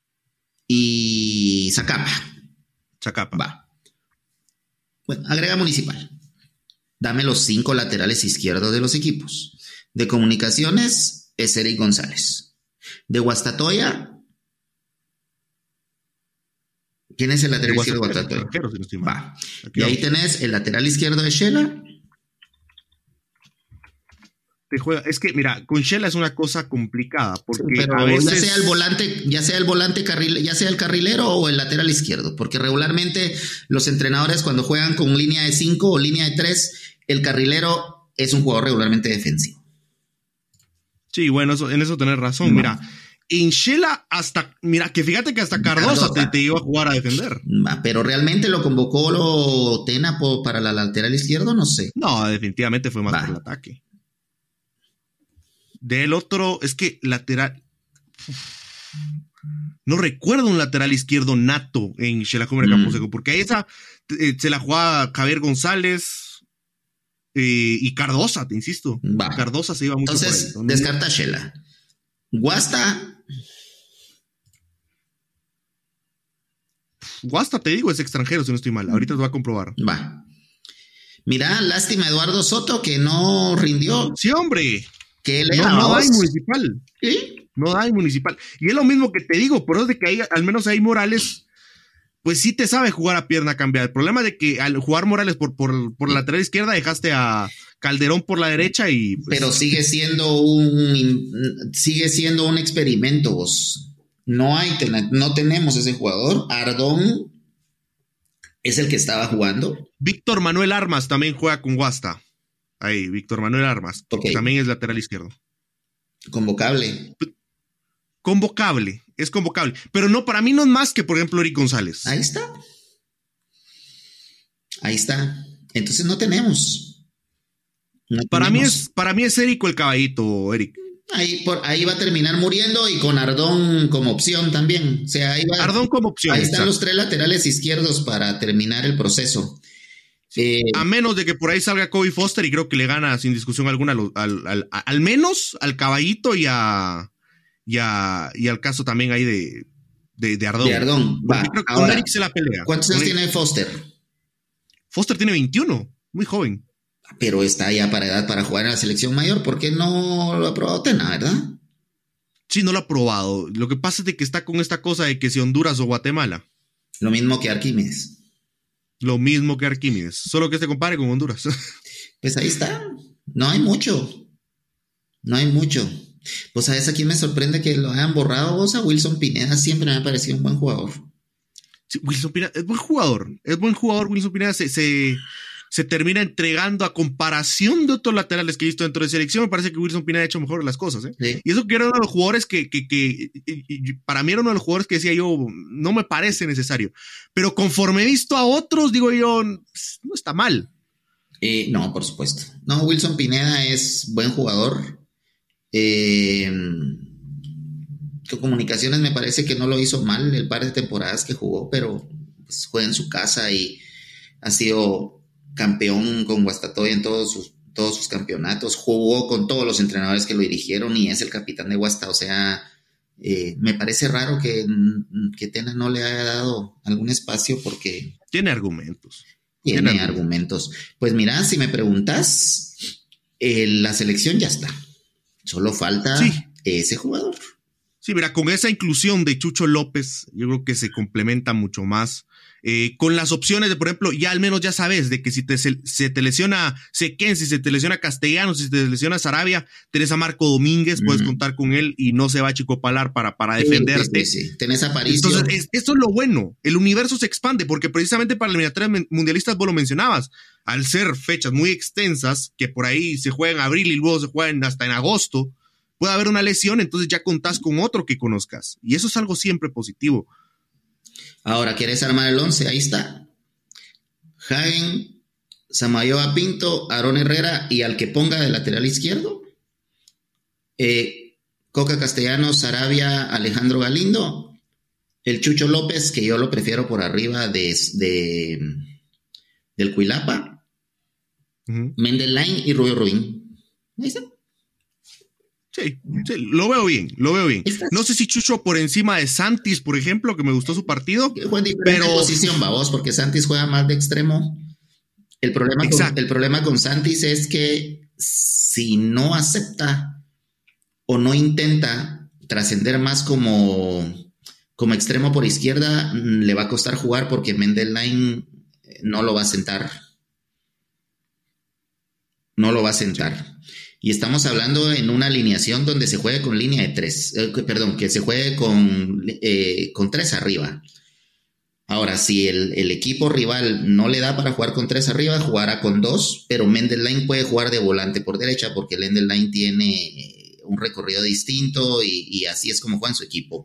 F: y Zacapa.
E: Zacapa.
F: Va. Bueno, agrega Municipal. Dame los cinco laterales izquierdos de los equipos. De Comunicaciones es Eric González. De Guastatoya, ¿quién es el lateral izquierdo de Guastatoya? Va. Y ahí tenés el lateral izquierdo de Shela.
E: Te juega. Es que, mira, con Shela es una cosa complicada. Porque
F: sí, pero
E: a veces...
F: ya sea el volante, ya sea el volante carril, ya sea el carrilero o el lateral izquierdo. Porque regularmente los entrenadores, cuando juegan con línea de cinco o línea de tres, el carrilero es un jugador regularmente defensivo.
E: Sí, bueno, eso, en eso tenés razón. No. Mira. En Shela hasta, mira, que fíjate que hasta Cardosa, Cardosa. Te, te iba a jugar a defender.
F: Pero realmente lo convocó lo Tena para la lateral izquierdo, no sé.
E: No, definitivamente fue más Va. por el ataque. Del otro, es que lateral. no recuerdo un lateral izquierdo nato en Xelajú mm. Camposeco, porque esa eh, se la jugaba Javier González eh, y Cardosa, te insisto.
F: Va.
E: Cardosa se iba mucho
F: Entonces,
E: por ahí, ¿no?
F: descarta Xela. Guasta.
E: Guasta, te digo, es extranjero, si no estoy mal. Ahorita te voy a comprobar.
F: Va. Mira, lástima Eduardo Soto, que no rindió.
E: Sí, hombre.
F: Que
E: no, no hay municipal.
F: ¿Sí?
E: No hay municipal. Y es lo mismo que te digo, por eso de que hay, al menos ahí Morales, pues sí te sabe jugar a pierna cambiada. El problema es de que al jugar Morales por, por, por la lateral izquierda dejaste a Calderón por la derecha y... Pues,
F: pero sigue siendo un sigue siendo un experimento, vos. No hay, no tenemos ese jugador. Ardón es el que estaba jugando.
E: Víctor Manuel Armas también juega con Guasta. Ahí, Víctor Manuel Armas. Okay. También es lateral izquierdo.
F: Convocable.
E: Convocable, es convocable. Pero no, para mí no es más que, por ejemplo, Eric González.
F: Ahí está. Ahí está. Entonces no tenemos. No
E: para,
F: tenemos.
E: Mí es, para mí es Eric el caballito, Eric.
F: Ahí, por, ahí va a terminar muriendo y con Ardón como opción también. O sea, ahí va,
E: Ardón como opción.
F: Ahí están exacto. Los tres laterales izquierdos para terminar el proceso.
E: Eh, a menos de que por ahí salga Kobe Foster y creo que le gana sin discusión alguna al, al, al, al menos al caballito y a, y a y al caso también ahí de, de, de Ardón.
F: De Ardón, va.
E: Creo que
F: ahora,
E: con Eric se la pelea.
F: ¿Cuántos años tiene Foster?
E: Foster tiene veintiuno, muy joven.
F: Pero está ya para edad para jugar en la selección mayor. ¿Por qué no lo ha probado Tena, verdad?
E: Sí, no lo ha probado. Lo que pasa es de que está con esta cosa de que si Honduras o Guatemala.
F: Lo mismo que Arquímedes.
E: Lo mismo que Arquímedes, solo que se compare con Honduras.
F: Pues ahí está. No hay mucho. No hay mucho. Pues sabes, aquí me sorprende que lo hayan borrado vos a Wilson Pineda. Siempre me ha parecido un buen jugador.
E: Sí, Wilson Pineda es buen jugador. Es buen jugador. Wilson Pineda se, se, se termina entregando a comparación de otros laterales que he visto dentro de selección. Me parece que Wilson Pineda ha hecho mejor las cosas. ¿eh? Sí. Y eso que era uno de los jugadores que, que, que, que para mí era uno de los jugadores que decía yo, no me parece necesario. Pero conforme he visto a otros, digo yo, no está mal.
F: Eh, no, por supuesto. No, Wilson Pineda es buen jugador. Eh, Comunicaciones me parece que no lo hizo mal el par de temporadas que jugó, pero pues, juega en su casa y ha sido campeón con Guastatoya en todos sus, todos sus campeonatos, jugó con todos los entrenadores que lo dirigieron y es el capitán de Guasta. O sea, eh, me parece raro que, que Tena no le haya dado algún espacio porque...
E: Tiene argumentos.
F: Tiene, tiene argumentos. argumentos. Pues mira, si me preguntas, eh, la selección ya está. Solo falta sí. ese jugador.
E: Sí, mira, con esa inclusión de Chucho López, yo creo que se complementa mucho más. Eh, con las opciones de, por ejemplo, ya al menos ya sabes de que si te, se, se te lesiona Sequén, si se te lesiona Castellanos, si se te lesiona Sarabia, tenés a Marco Domínguez, mm. puedes contar con él y no se va a chicopalar para, para sí, defenderte.
F: Sí, sí. Tenés a Aparicio.
E: Entonces, es, eso es lo bueno. El universo se expande porque precisamente para eliminatorias mundialistas vos lo mencionabas. Al ser fechas muy extensas, que por ahí se juega en abril y luego se juegan hasta en agosto, puede haber una lesión, entonces ya contás con otro que conozcas. Y eso es algo siempre positivo.
F: Ahora, ¿quieres armar el once? Ahí está. Hagen, Samayoa Pinto, Aarón Herrera y al que ponga de lateral izquierdo. Eh, Coca Castellanos, Sarabia, Alejandro Galindo. El Chucho López, que yo lo prefiero por arriba de, de del Cuilapa. Uh-huh. Mendelain y Rubio Rubín. Ahí está.
E: Sí, sí, lo veo bien, lo veo bien. No sé si Chucho por encima de Santis, por ejemplo, que me gustó su partido.
F: Juega en diferente pero... posición, babos, porque Santis juega más de extremo. El problema, con, el problema con Santis es que si no acepta o no intenta trascender más como, como extremo por izquierda, le va a costar jugar porque Mendelain no lo va a sentar. No lo va a sentar. Y estamos hablando en una alineación donde se juegue con línea de tres, eh, perdón, que se juegue con, eh, con tres arriba. Ahora, si el, el equipo rival no le da para jugar con tres arriba, jugará con dos, pero Mendelain puede jugar de volante por derecha porque Mendelain tiene un recorrido distinto y, y así es como juega en su equipo.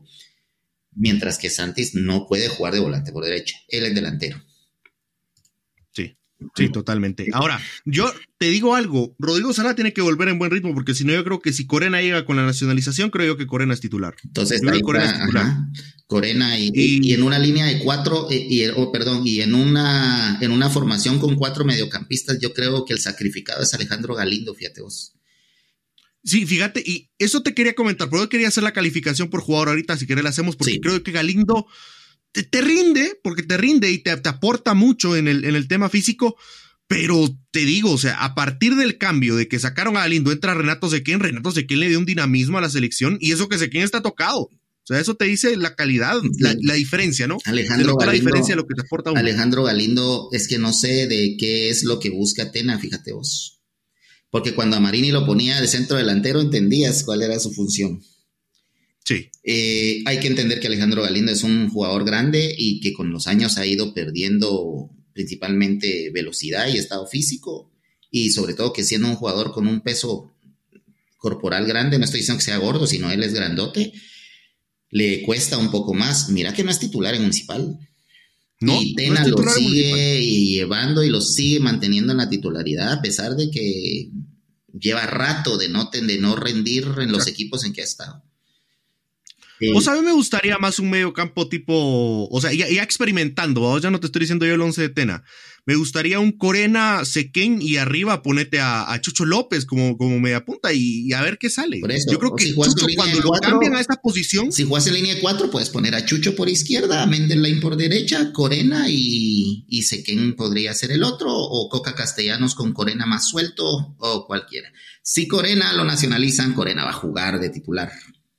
F: Mientras que Santis no puede jugar de volante por derecha, él es delantero.
E: Sí, Sí, totalmente. Ahora, yo te digo algo, Rodrigo Sala tiene que volver en buen ritmo, porque si no, yo creo que si Corena llega con la nacionalización, creo yo que Corena es titular.
F: Entonces,
E: yo
F: ahí
E: Corena
F: está,
E: es titular.
F: ajá, Corena y,
E: Y-
F: y en una línea de cuatro, eh, y, oh, perdón, y en una, en una formación con cuatro mediocampistas, yo creo que el sacrificado es Alejandro Galindo, fíjate vos.
E: Sí, fíjate, y eso te quería comentar, pero yo quería hacer la calificación por jugador ahorita, si querés la hacemos, porque
F: Sí.
E: creo que Galindo te, te rinde, porque te rinde y te, te aporta mucho en el, en el tema físico, pero te digo, o sea, a partir del cambio de que sacaron a Galindo, entra Renato Sequén, Renato Sequén le dio un dinamismo a la selección, y eso que Sequén está tocado. O sea, eso te dice la calidad,
F: Sí.
E: la, la diferencia, ¿no?
F: Alejandro
E: Se nota la
F: Galindo,
E: diferencia de lo que te aporta uno.
F: Alejandro Galindo, es que no sé de qué es lo que busca Tena, fíjate vos. Porque cuando a Marini lo ponía de centro delantero, entendías cuál era su función.
E: Sí.
F: Eh, hay que entender que Alejandro Galindo es un jugador grande y que con los años ha ido perdiendo principalmente velocidad y estado físico, y sobre todo que siendo un jugador con un peso corporal grande, no estoy diciendo que sea gordo, sino él es grandote, le cuesta un poco más. Mira que no es titular en Municipal.
E: No,
F: y
E: no
F: Tena
E: es
F: lo
E: titular en
F: sigue
E: Municipal.
F: llevando y lo sigue manteniendo en la titularidad, a pesar de que lleva rato de no, de no rendir en los
E: Exacto.
F: equipos en que ha estado. Eh,
E: O sea, a mí me gustaría más un medio campo tipo, o sea, ya, ya experimentando, ¿vos? Ya no te estoy diciendo yo el once de Tena. Me gustaría un Corena, Sequén y arriba ponete a, a Chucho López como, como media punta y, y a ver qué sale.
F: Por eso,
E: Yo creo
F: o
E: que
F: si juegas
E: Chucho,
F: con línea
E: cuando
F: de
E: lo
F: cuatro,
E: cambian a esa posición,
F: Si juegas en línea de cuatro, puedes poner a Chucho por izquierda, a Mendelайн por derecha, Corena y, y Sequén podría ser el otro, o Coca Castellanos con Corena más suelto, o cualquiera. Si Corena lo nacionalizan, Corena va a jugar de titular.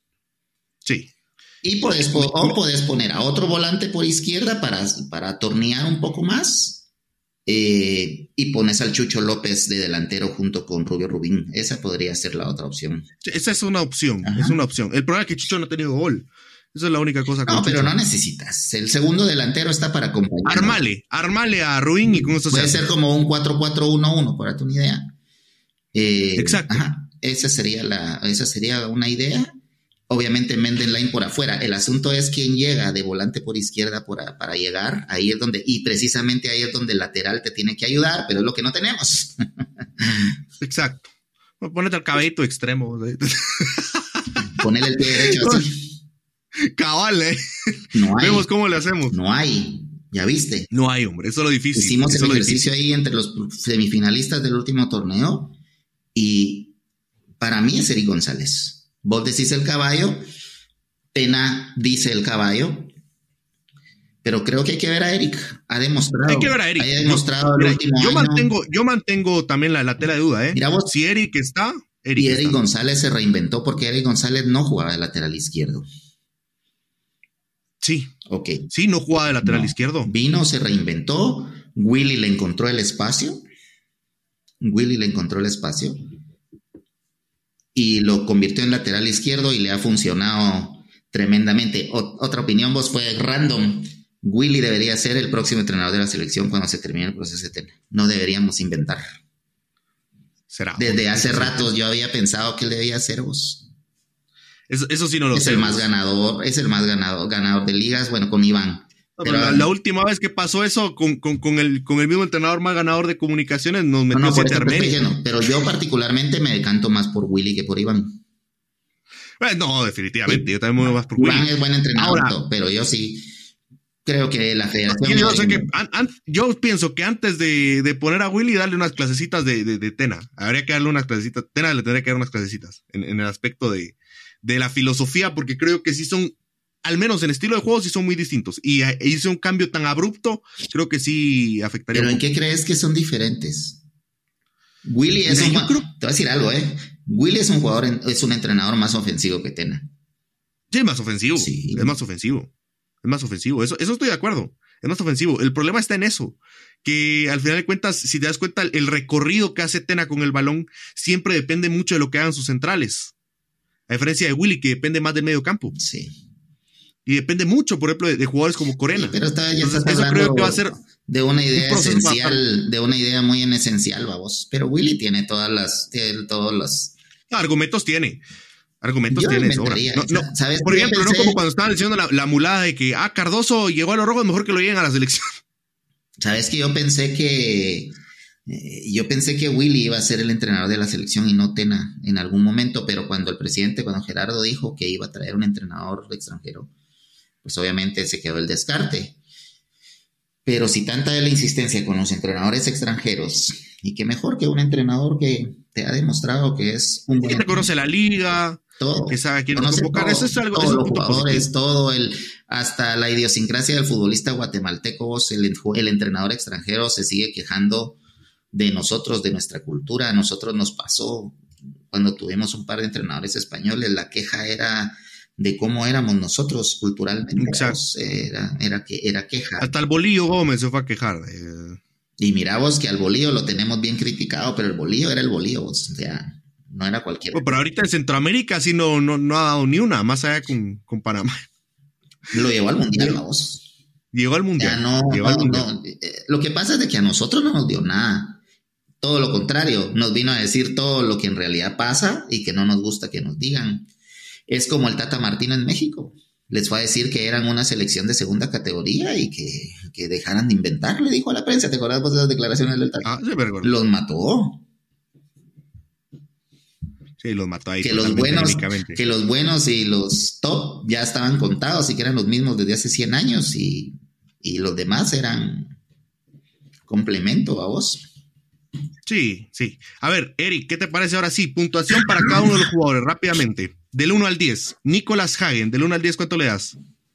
E: sí.
F: Y puedes, po- o puedes poner a otro volante por izquierda para, para atornear un poco más, eh, y pones al Chucho López de delantero junto con Rubio Rubín. Esa podría ser la otra opción.
E: Esa es una opción,
F: Ajá.
E: es una opción. El problema es que Chucho no ha tenido gol. Esa es la única cosa. Con
F: No, pero
E: Chucho.
F: no necesitas. El segundo delantero está para acompañar.
E: Armale, armale a Ruin y con eso se
F: Puede
E: hace.
F: ser como un cuatro cuatro uno uno, para darte una idea. Eh,
E: Exacto.
F: Ajá, esa sería, la, esa sería una idea. Obviamente Mendelайн por afuera. El asunto es quién llega de volante por izquierda por, para llegar. Ahí es donde, y precisamente ahí es donde el lateral te tiene que ayudar, pero es lo que no tenemos.
E: Exacto. Ponete al cabellito extremo.
F: Ponele el pie derecho así.
E: Cabal, ¿eh?
F: No hay.
E: Vemos cómo le hacemos.
F: No hay. Ya viste.
E: No hay, hombre. Eso es lo difícil.
F: Hicimos
E: Eso
F: el
E: es lo
F: ejercicio
E: difícil.
F: ahí entre los semifinalistas del último torneo y para mí es Eric González. Vos decís el caballo, Tena dice el caballo, pero creo que hay que ver a Eric. Ha demostrado.
E: Hay que ver a Eric.
F: Ha demostrado el
E: Mira,
F: último
E: yo
F: año.
E: mantengo, yo mantengo también la, la tela de duda, ¿eh?
F: Mira vos.
E: Si Eric está, Eric
F: Y Eric
E: está.
F: González se reinventó porque Eric González no jugaba de lateral izquierdo.
E: Sí,
F: Ok.
E: sí, no jugaba de lateral
F: No.
E: izquierdo.
F: Vino, se reinventó. Willy le encontró el espacio. Willy le encontró el espacio. Y lo convirtió en lateral izquierdo y le ha funcionado tremendamente. O- otra opinión, vos, fue random. Willy debería ser el próximo entrenador de la selección cuando se termine el proceso de Tena. No deberíamos inventar.
E: Será.
F: Desde hace
E: Eso sí.
F: ratos yo había pensado que él debía ser vos.
E: Eso, eso sí no lo
F: Es
E: sé.
F: el más ganador, es el más ganador, ganador de ligas, bueno, con Iván.
E: No,
F: Pero-
E: pero la, la última vez que pasó eso con, con, con, el, con el mismo entrenador más ganador de comunicaciones nos
F: No,
E: metió
F: no, por
E: siete
F: eso te estoy
E: Armenia.
F: diciendo, pero yo particularmente me decanto más por Willy que por Iván.
E: Eh, no, definitivamente. Yo también me voy más por Willy.
F: Iván es buen entrenador,
E: Ahora-
F: todo, pero yo sí creo que la federación...
E: Yo, yo sé que an- an- yo pienso que antes de, de poner a Willy, darle unas clasecitas de, de, de Tena. Habría que darle unas clasecitas. Tena le tendría que dar unas clasecitas en, en el aspecto de, de la filosofía, porque creo que sí son, al menos en estilo de juego, sí son muy distintos. Y eh, hizo un cambio tan abrupto, creo que sí afectaría.
F: Pero
E: un
F: ¿en
E: poco.
F: qué crees que son diferentes? Willy es
E: Mira,
F: un...
E: yo
F: ju-
E: creo-
F: Te voy a decir algo, ¿eh? Willy es un jugador, en- es un entrenador más ofensivo que Tena.
E: Sí, es más ofensivo.
F: Sí.
E: Es más ofensivo. Es más ofensivo. Eso, eso estoy de acuerdo. Es más ofensivo. El problema está en eso. Que al final de cuentas, si te das cuenta, el recorrido que hace Tena con el balón siempre depende mucho de lo que hagan sus centrales. A diferencia de Willy, que depende más del medio campo.
F: Sí.
E: Y depende mucho, por ejemplo, de, de jugadores como Corena.
F: Sí, pero está, ya
E: Entonces,
F: estás
E: eso
F: hablando
E: creo que va a ser
F: de una idea
E: un proceso
F: esencial, de una idea muy en esencial, vamos. Pero Willy tiene todas las... Tiene todos los...
E: No, argumentos tiene. Argumentos
F: Yo
E: tiene de sobra.
F: inventaría,
E: No, no,
F: ¿sabes
E: por
F: qué
E: ejemplo, no
F: pensé?
E: como cuando estaban diciendo la, la mulada de que, ah, Cardoso llegó a los rojos, mejor que lo lleguen a la selección.
F: Sabes que yo pensé que eh, yo pensé que Willy iba a ser el entrenador de la selección y no Tena en algún momento, pero cuando el presidente, cuando Gerardo dijo que iba a traer un entrenador extranjero, pues obviamente se quedó el descarte. Pero si tanta es la insistencia con los entrenadores extranjeros, y qué mejor que un entrenador que te ha demostrado que es un buen...
E: Que conoce la liga,
F: todo,
E: que sabe a quién
F: conoce
E: convocar,
F: todo,
E: eso es algo...
F: todos
E: es un
F: los
E: punto
F: jugadores,
E: positivo.
F: todo el... Hasta la idiosincrasia del futbolista guatemalteco, vos, el, el entrenador extranjero se sigue quejando de nosotros, de nuestra cultura. A nosotros nos pasó cuando tuvimos un par de entrenadores españoles, la queja era de cómo éramos nosotros culturalmente.
E: Exacto.
F: Era, era, que, era queja.
E: Hasta el Bolillo Gómez se fue a quejar. Eh.
F: Y mira vos que al Bolillo lo tenemos bien criticado, pero el Bolillo era el Bolillo, vos, o sea, no era cualquier.
E: Bueno, pero ahorita en Centroamérica sí no, no, no ha dado ni una, más allá con, con Panamá.
F: Lo llevó al Mundial, vos.
E: Llegó al Mundial.
F: Ya no,
E: Llegó
F: no,
E: al mundial.
F: no. Lo que pasa es de que a nosotros no nos dio nada. Todo lo contrario, nos vino a decir todo lo que en realidad pasa y que no nos gusta que nos digan. Es como el Tata Martino en México. Les fue a decir que eran una selección de segunda categoría y que, que dejaran de inventar, le dijo a la prensa. ¿Te acuerdas vos de las declaraciones del Tata?
E: Ah, sí, pero bueno.
F: Los mató.
E: Sí, los mató ahí.
F: Que los, buenos, que los buenos y los top ya estaban contados y que eran los mismos desde hace cien años y, y los demás eran complemento a vos.
E: Sí, sí. A ver, Eric, ¿qué te parece ahora sí? Puntuación para cada uno de los jugadores, rápidamente. Del uno al diez. Nicolás Hagen, del uno al diez, ¿cuánto le das?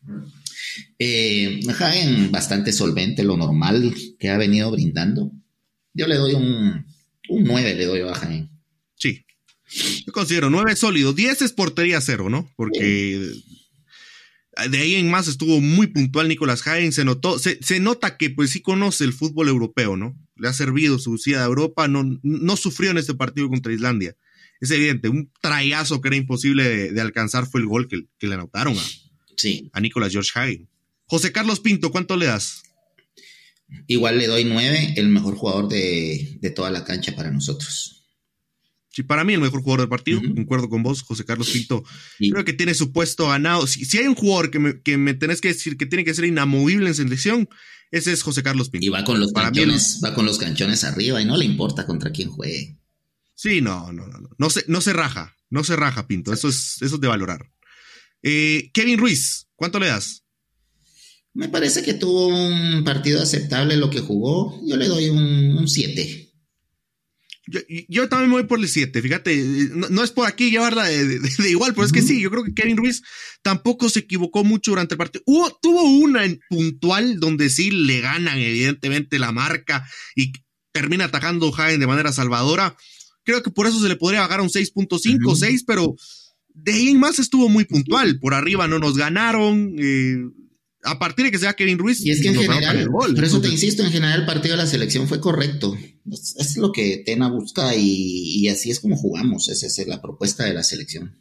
F: Eh, Hagen, bastante solvente, lo normal que ha venido brindando. Yo le doy un, un nueve, le doy a Hagen.
E: Sí. Yo considero nueve sólido. diez es portería cero, ¿no? Porque sí. De ahí en más estuvo muy puntual Nicolás Hagen. Se notó, se, se nota que pues sí conoce el fútbol europeo, ¿no? Le ha servido su ida a Europa, no, no sufrió en este partido contra Islandia. Es evidente, un trayazo que era imposible de, de alcanzar fue el gol que, que le anotaron a,
F: sí.
E: a Nicolás George Hagen. José Carlos Pinto, ¿cuánto le das?
F: Igual le doy nueve, el mejor jugador de, de toda la cancha para nosotros.
E: Sí, para mí el mejor jugador del partido, uh-huh. Concuerdo con vos, José Carlos Pinto. Sí. Creo que tiene su puesto ganado. Si, si hay un jugador que me, que me tenés que decir que tiene que ser inamovible en selección, ese es José Carlos Pinto.
F: Y va con los para canchones, mí, va con los canchones arriba y no le importa contra quién juegue.
E: Sí, no, no, no, no, no se, no se raja, no se raja Pinto, eso es, eso es de valorar. Eh, Kevin Ruiz, ¿cuánto le das?
F: Me parece que tuvo un partido aceptable lo que jugó, yo le doy un siete.
E: Yo, yo también me voy por el siete, fíjate, no, no es por aquí llevarla de, de, de igual, pero es que sí, yo creo que Kevin Ruiz tampoco se equivocó mucho durante el partido. Hubo, tuvo una en puntual donde sí le ganan evidentemente la marca y termina atacando Hagen de manera salvadora. Creo que por eso se le podría bajar a un seis punto cinco, uh-huh. seis, pero de ahí en más estuvo muy puntual. Por arriba no nos ganaron. Eh, a partir de que sea Kevin Ruiz.
F: Y es que en general,
E: el gol,
F: por eso
E: entonces,
F: te insisto, en general el partido de la selección fue correcto. Es, es lo que Tena busca y, y así es como jugamos. Esa es la propuesta de la selección.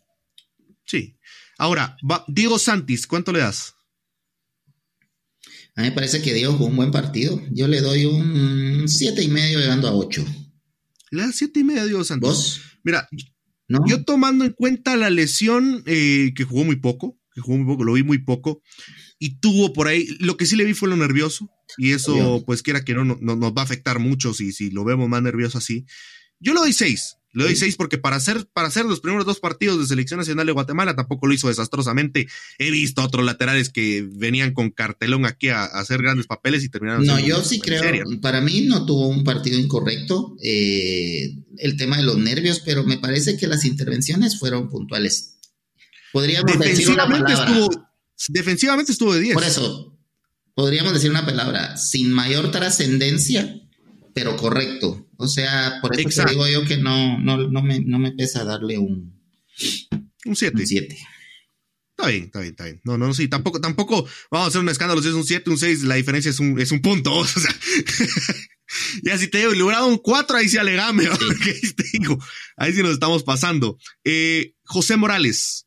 E: Sí. Ahora, va, Diego Santis, ¿cuánto le das?
F: A mí me parece que Diego jugó un buen partido. Yo le doy un siete y medio llegando a ocho.
E: Le das siete y medio a Diego Santis.
F: ¿Vos?
E: Mira,
F: ¿no?
E: Yo tomando en cuenta la lesión, eh, que jugó muy poco, que jugó muy poco, lo vi muy poco, y tuvo por ahí, lo que sí le vi fue lo nervioso, y eso, Obvio. pues quiera que no, no, no nos va a afectar mucho si, si lo vemos más nervioso así. Yo le doy seis, le doy seis porque para hacer, para hacer los primeros dos partidos de Selección Nacional de Guatemala tampoco lo hizo desastrosamente. He visto a otros laterales que venían con cartelón aquí a, a hacer grandes papeles y terminaron.
F: No, yo sí creo, serio. Para mí no tuvo un partido incorrecto, eh, el tema de los nervios, pero me parece que las intervenciones fueron puntuales. Podríamos decir una palabra.
E: Estuvo, defensivamente estuvo de diez.
F: Por eso, podríamos decir una palabra, sin mayor trascendencia, pero correcto. O sea, por eso Exacto. te digo yo que no, no, no, me, no me pesa darle un
E: un siete. Está bien, está bien, está bien. No, no, sí, tampoco, tampoco vamos a hacer un escándalo si es un siete, un seis, la diferencia es un, es un punto. O sea, ya si te digo, logrado un cuatro, ahí sí alegame, sí. Porque ahí, te digo, ahí sí nos estamos pasando. Eh, José Morales.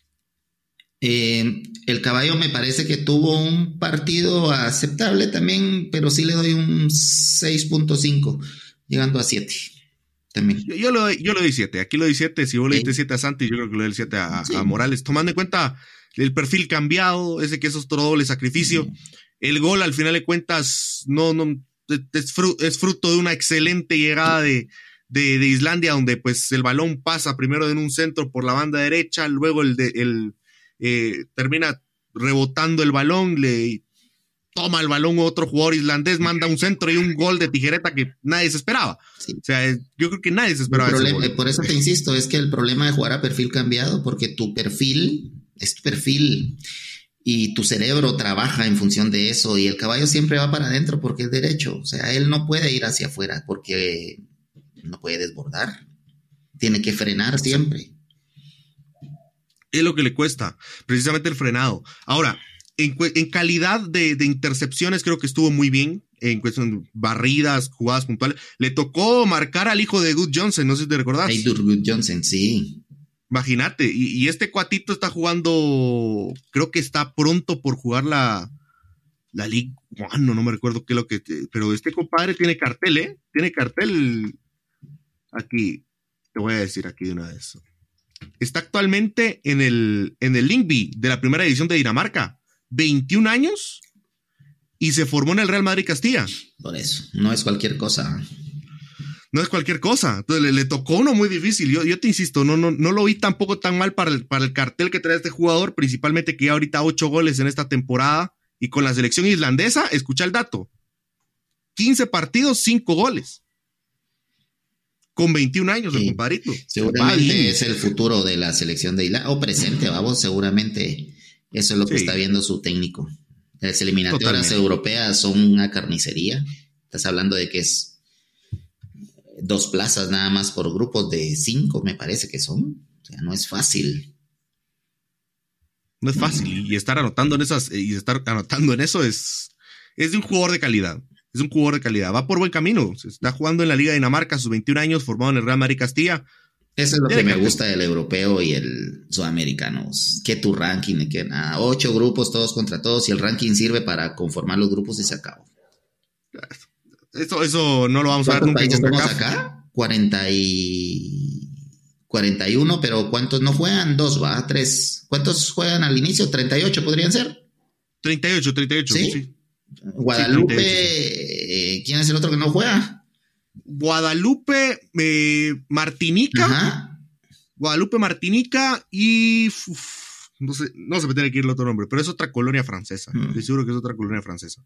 F: Eh, el Caballo me parece que tuvo un partido aceptable también, pero sí le doy un seis punto cinco, llegando a siete también.
E: Yo, yo, le doy, yo le doy siete, aquí le doy siete, si vos le diste siete a Santi, yo creo que le doy el siete a, sí. a Morales, tomando en cuenta el perfil cambiado, ese que es otro doble sacrificio. Sí. El gol, al final de cuentas, no, no, es, fruto, es fruto de una excelente llegada de, de, de Islandia, donde pues el balón pasa primero en un centro por la banda derecha, luego el, de, el eh, termina rebotando el balón, le toma el balón otro jugador islandés, manda un centro y un gol de tijereta que nadie se esperaba. Sí. O sea, yo creo que nadie se esperaba.
F: Problema, ese por eso te insisto, es que el problema de jugar a perfil cambiado, porque tu perfil es tu perfil y tu cerebro trabaja en función de eso, y el caballo siempre va para adentro porque es derecho. O sea, él no puede ir hacia afuera porque no puede desbordar. Tiene que frenar siempre.
E: Es lo que le cuesta, precisamente el frenado. Ahora, en, en calidad de, de intercepciones creo que estuvo muy bien, en cuestión de barridas, jugadas puntuales. Le tocó marcar al hijo de Good Johnson, no sé si te recordás.
F: Heidur Good Johnson, sí.
E: Imagínate, y, y este cuatito está jugando, creo que está pronto por jugar la, la League One, no, no me recuerdo qué es lo que, pero este compadre tiene cartel, ¿eh? Tiene cartel aquí, te voy a decir aquí de una vez. Está actualmente en el, en el Lyngby de la primera división de Dinamarca, veintiún años, y se formó en el Real Madrid Castilla.
F: Por eso, no es cualquier cosa.
E: No es cualquier cosa. Entonces le, le tocó uno muy difícil. Yo, yo te insisto, no, no, no lo vi tampoco tan mal para el, para el cartel que trae este jugador, principalmente que ya ahorita ocho goles en esta temporada, y con la selección islandesa, escucha el dato, quince partidos, cinco goles. Con veintiún años, sí, el compadrito.
F: Seguramente Vale. Es el futuro de la selección de Islandia, o presente, vamos, seguramente eso es lo que sí está viendo su técnico. Las eliminatorias Totalmente. Europeas son una carnicería. Estás hablando de que es dos plazas nada más por grupos de cinco, me parece que son. O sea, no es fácil.
E: No es fácil. Y estar anotando en esas, y estar anotando en eso es, es de un jugador de calidad. Es un jugador de calidad. Va por buen camino. Se está jugando en la Liga de Dinamarca a sus veintiún años, formado en el Real Madrid Castilla.
F: Eso es lo que me gusta del europeo y el sudamericano. Que tu ranking, que nada. Ocho grupos, todos contra todos, y el ranking sirve para conformar los grupos y se acabó.
E: Eso, eso no lo vamos a ver nunca.
F: ¿Cuántos países estamos acá? cuarenta y... cuarenta y uno, pero ¿cuántos no juegan? Dos, va, tres. ¿Cuántos juegan al inicio? ¿treinta y ocho podrían ser?
E: treinta y ocho, treinta y ocho, sí. sí.
F: Guadalupe, sí, treinta y ocho. Eh, ¿quién es el otro que no juega?
E: Guadalupe, eh, Martinica. Ajá. Guadalupe, Martinica y... Uf, no sé, no se me tiene que ir el otro nombre, pero es otra colonia francesa. Hmm. Estoy seguro que es otra colonia francesa.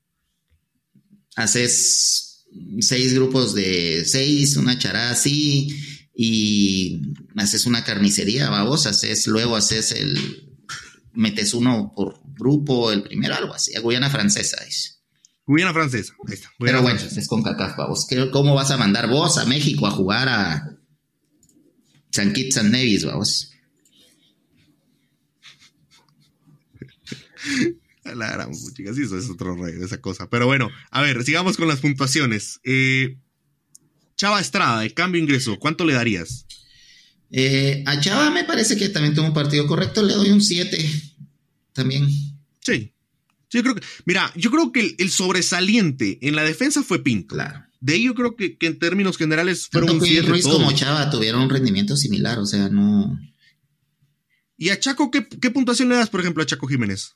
F: Haces seis grupos de seis, una charada así, y haces una carnicería, vamos, haces, luego haces el, metes uno por grupo, el primero, algo así, a Guyana Francesa es.
E: Guyana Francesa, ahí está. Guyana
F: Pero bueno,
E: francesa.
F: Es con CACAF, vamos. ¿Cómo vas a mandar vos a México a jugar a San Kitts and Nevis, vamos?
E: La gran chica, sí, eso es otro rollo, esa cosa. Pero bueno, a ver, sigamos con las puntuaciones. Eh, Chava Estrada, de cambio ingreso, ¿cuánto le darías?
F: Eh, a Chava me parece que también tuvo un partido correcto, le doy un siete también.
E: Sí, yo creo que, mira, yo creo que el, el sobresaliente en la defensa fue Pinto.
F: Claro.
E: De ahí yo creo que, que en términos generales fueron
F: Tanto
E: un siete.
F: Ruiz como Chava tuvieron un rendimiento similar, o sea, no.
E: ¿Y a Chaco qué, qué puntuación le das, por ejemplo, a Chaco Jiménez?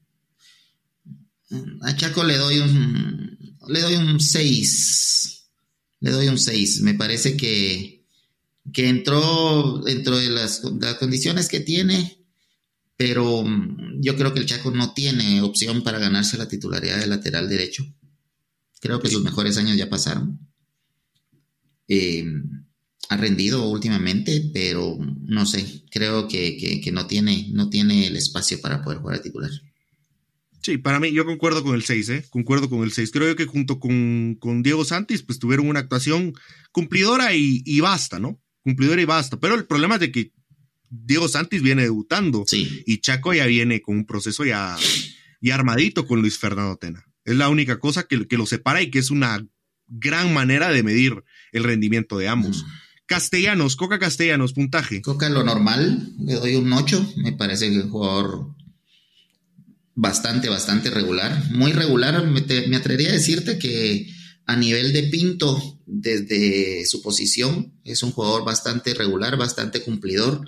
F: A Chaco le doy un le doy un seis. Le doy un seis. Me parece que, que entró dentro de las, las condiciones que tiene, pero yo creo que el Chaco no tiene opción para ganarse la titularidad de lateral derecho. Creo que sus mejores años ya pasaron. Eh, ha rendido últimamente, pero no sé. Creo que, que, que no tiene, no tiene el espacio para poder jugar a titular.
E: Sí, para mí, yo concuerdo con el seis, ¿eh? Concuerdo con el seis. Creo que junto con, con Diego Santis, pues tuvieron una actuación cumplidora y, y basta, ¿no? Cumplidora y basta. Pero el problema es de que Diego Santis viene debutando.
F: Sí.
E: Y Chaco ya viene con un proceso ya, ya armadito con Luis Fernando Tena. Es la única cosa que, que lo separa y que es una gran manera de medir el rendimiento de ambos. Mm. Castellanos, Coca Castellanos, puntaje.
F: Coca lo normal, le doy un ocho. Me parece que es un jugador bastante, bastante regular. Muy regular. Me, te, me atrevería a decirte que a nivel de Pinto, desde su posición, es un jugador bastante regular, bastante cumplidor.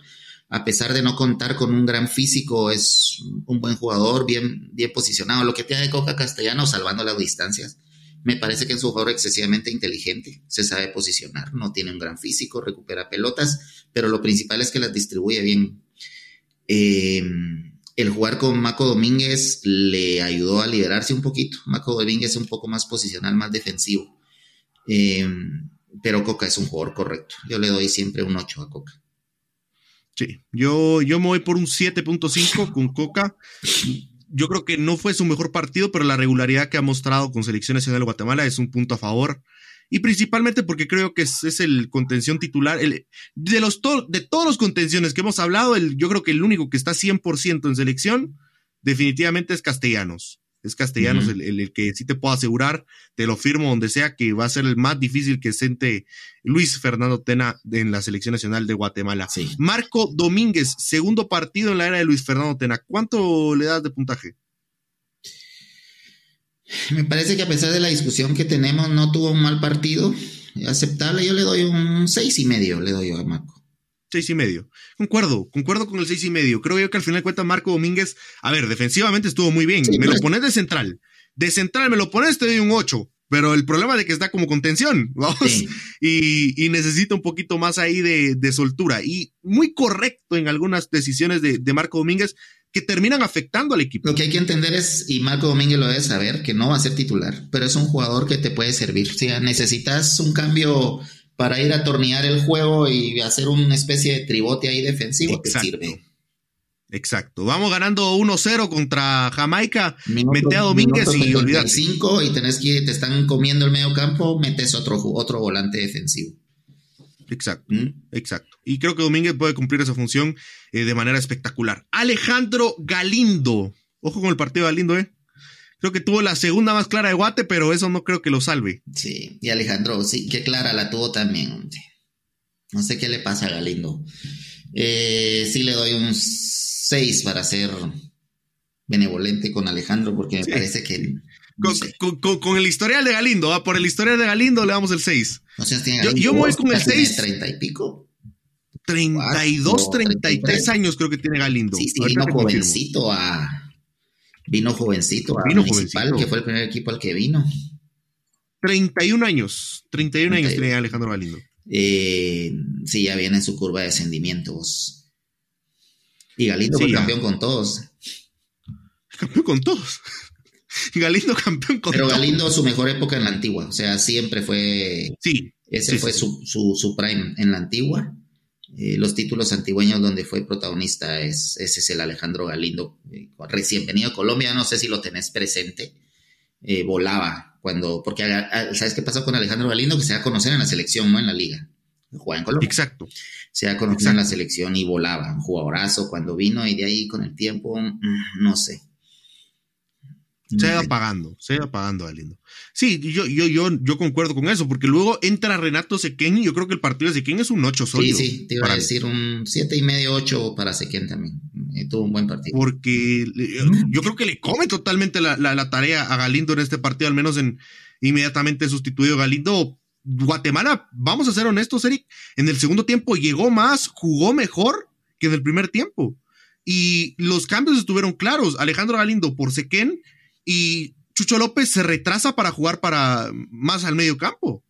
F: a pesar de no contar con un gran físico, es un buen jugador, bien, bien posicionado. Lo que tiene Coca Castellanos, salvando las distancias, me parece que es un jugador excesivamente inteligente, se sabe posicionar, no tiene un gran físico, recupera pelotas, pero lo principal es que las distribuye bien. Eh, el jugar con Maco Domínguez le ayudó a liberarse un poquito. Maco Domínguez es un poco más posicional, más defensivo. Eh, pero Coca es un jugador correcto. Yo le doy siempre un ocho a Coca.
E: Sí, yo, yo me voy por un siete punto cinco con Coca. Yo creo que no fue su mejor partido, pero la regularidad que ha mostrado con Selección Nacional de Guatemala es un punto a favor. Y principalmente porque creo que es, es el contención titular. El, de, los to, de todos los contenciones que hemos hablado, el, yo creo que el único que está cien por ciento en selección definitivamente es Castellanos. Es Castellanos uh-huh. el, el, el que sí te puedo asegurar, te lo firmo donde sea, que va a ser el más difícil que siente Luis Fernando Tena en la Selección Nacional de Guatemala.
F: Sí.
E: Marco Domínguez, segundo partido en la era de Luis Fernando Tena. ¿Cuánto le das de puntaje?
F: Me parece que a pesar de la discusión que tenemos, no tuvo un mal partido. Aceptable, yo le doy un seis y medio, le doy yo a Marco.
E: Seis y medio. Concuerdo, concuerdo con el seis y medio. Creo yo que al final de cuentas Marco Domínguez, a ver, defensivamente estuvo muy bien. Sí, me lo pones de central. De central me lo pones, te doy un ocho. Pero el problema es de que está como contención, vamos, sí. y, y necesita un poquito más ahí de, de soltura. Y muy correcto en algunas decisiones de, de Marco Domínguez que terminan afectando al equipo.
F: Lo que hay que entender es, y Marco Domínguez lo debe saber, que no va a ser titular, pero es un jugador que te puede servir. O sea, necesitas un cambio para ir a atornillar el juego y hacer una especie de tribote ahí defensivo. Exacto. Te sirve.
E: Exacto. Vamos ganando uno cero contra Jamaica. Minuto, mete a Domínguez y olvídate.
F: Y tenés que, te están comiendo el medio campo, metes otro, otro volante defensivo.
E: Exacto, ¿Mm? exacto. Y creo que Domínguez puede cumplir esa función eh, de manera espectacular. Alejandro Galindo. Ojo con el partido de Galindo, ¿eh? Creo que tuvo la segunda más clara de Guate, pero eso no creo que lo salve.
F: Sí, y Alejandro, sí, qué clara la tuvo también, hombre. No sé qué le pasa a Galindo. Eh, sí le doy un seis para ser benevolente con Alejandro, porque me sí. parece que...
E: No con, con, con, con el historial de Galindo, ¿ah? Por el historial de Galindo le damos el seis.
F: O sea, tiene
E: yo, yo me voy con el seis.
F: treinta y pico.
E: treinta y dos, treinta y tres años creo que tiene Galindo.
F: Sí, sí, vino jovencito a... Vino jovencito a
E: vino
F: Municipal, jovencito. Que fue el primer equipo al que vino.
E: treinta y un años. treinta y un años tiene Alejandro Galindo.
F: Eh, sí, ya viene en su curva de descendimientos. Y Galindo sí, fue campeón ya. con todos.
E: Campeón con todos. Galindo campeón con
F: Pero
E: todos.
F: Pero Galindo su mejor época en la Antigua. O sea, siempre fue...
E: Sí.
F: Ese
E: sí,
F: fue
E: sí.
F: Su, su, su prime en la Antigua. Eh, los títulos antigüeños donde fue protagonista es, ese es el Alejandro Galindo, eh, recién venido a Colombia, no sé si lo tenés presente, eh, volaba cuando, porque a, a, ¿sabes qué pasó con Alejandro Galindo? Que se da a conocer en la selección, no en la liga, jugaba en Colombia.
E: Exacto.
F: Se da a conocer Exacto. en la selección y volaba, un jugadorazo cuando vino y de ahí con el tiempo, no sé.
E: Se va apagando, se va apagando Galindo. Sí, yo, yo, yo, yo concuerdo con eso, porque luego entra Renato Sequén y yo creo que el partido de Sequén es un ocho sólido.
F: Sí, sí, te iba a decir mí. un siete y medio, ocho para Sequén también. Eh, tuvo un buen partido.
E: Porque ¿Mm? yo creo que le come totalmente la, la, la tarea a Galindo en este partido, al menos en inmediatamente sustituido Galindo. Guatemala, vamos a ser honestos, Eric, en el segundo tiempo llegó más, jugó mejor que en el primer tiempo. Y los cambios estuvieron claros. Alejandro Galindo por Sequén y Chucho López se retrasa para jugar para más al medio campo.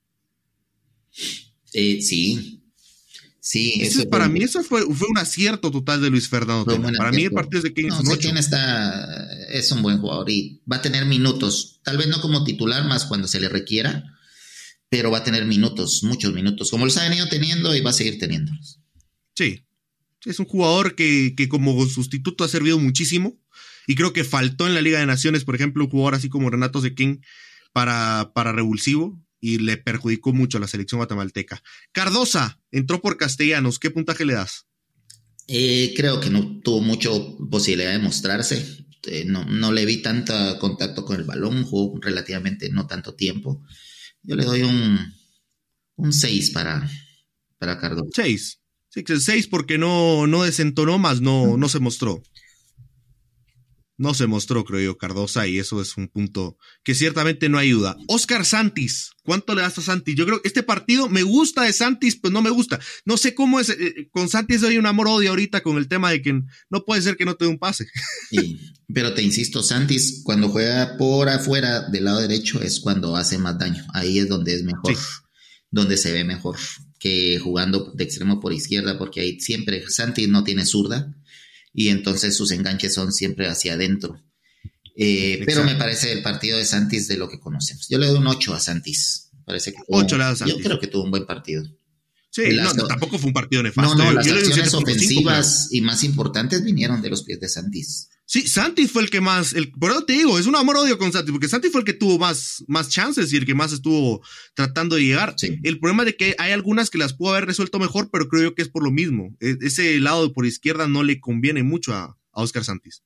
F: Eh, sí, sí.
E: Eso eso para mí eso fue, fue un acierto total de Luis Fernando Tena. Para acierto. mí el partido de Sequén
F: no,
E: es un ocho.
F: Sequén está, es un buen jugador y va a tener minutos, tal vez no como titular, más cuando se le requiera, pero va a tener minutos, muchos minutos, como los ha venido teniendo y va a seguir teniéndolos.
E: Sí, es un jugador que, que como sustituto ha servido muchísimo. Y creo que faltó en la Liga de Naciones, por ejemplo, un jugador así como Renato Sequén para, para revulsivo y le perjudicó mucho a la selección guatemalteca. Cardosa entró por Castellanos. ¿Qué puntaje le das?
F: Eh, creo que no tuvo mucho posibilidad de mostrarse. Eh, no, no le vi tanto contacto con el balón. Jugó relativamente no tanto tiempo. Yo le doy un, un seis para, para Cardosa.
E: seis. Sí, seis porque no, no desentonó más, no, no se mostró. No se mostró, creo yo, Cardosa, y eso es un punto que ciertamente no ayuda. Oscar Santis, ¿cuánto le das a Santis? Yo creo que este partido me gusta de Santis, pues no me gusta. No sé cómo es, eh, con Santis hay un amor-odio ahorita con el tema de que no puede ser que no te dé un pase.
F: Sí, pero te insisto, Santis cuando juega por afuera del lado derecho es cuando hace más daño. Ahí es donde es mejor, sí. Donde se ve mejor que jugando de extremo por izquierda, porque ahí siempre Santis no tiene zurda. Y entonces sus enganches son siempre hacia adentro. Eh, pero me parece el partido de Santis de lo que conocemos. Yo le doy un ocho a Santis. Parece que tuvo,
E: ocho le das a Santis.
F: Yo creo que tuvo un buen partido.
E: Sí, las, no, no, tampoco fue un partido nefasto.
F: No, no,
E: yo,
F: las
E: yo
F: acciones ofensivas y más importantes vinieron de los pies de Santis.
E: Sí, Santis fue el que más, el, por eso te digo, es un amor-odio con Santis, porque Santis fue el que tuvo más, más chances y el que más estuvo tratando de llegar.
F: Sí.
E: El problema es de que hay algunas que las pudo haber resuelto mejor, pero creo yo que es por lo mismo. E- ese lado de por izquierda no le conviene mucho a, a Oscar Santis.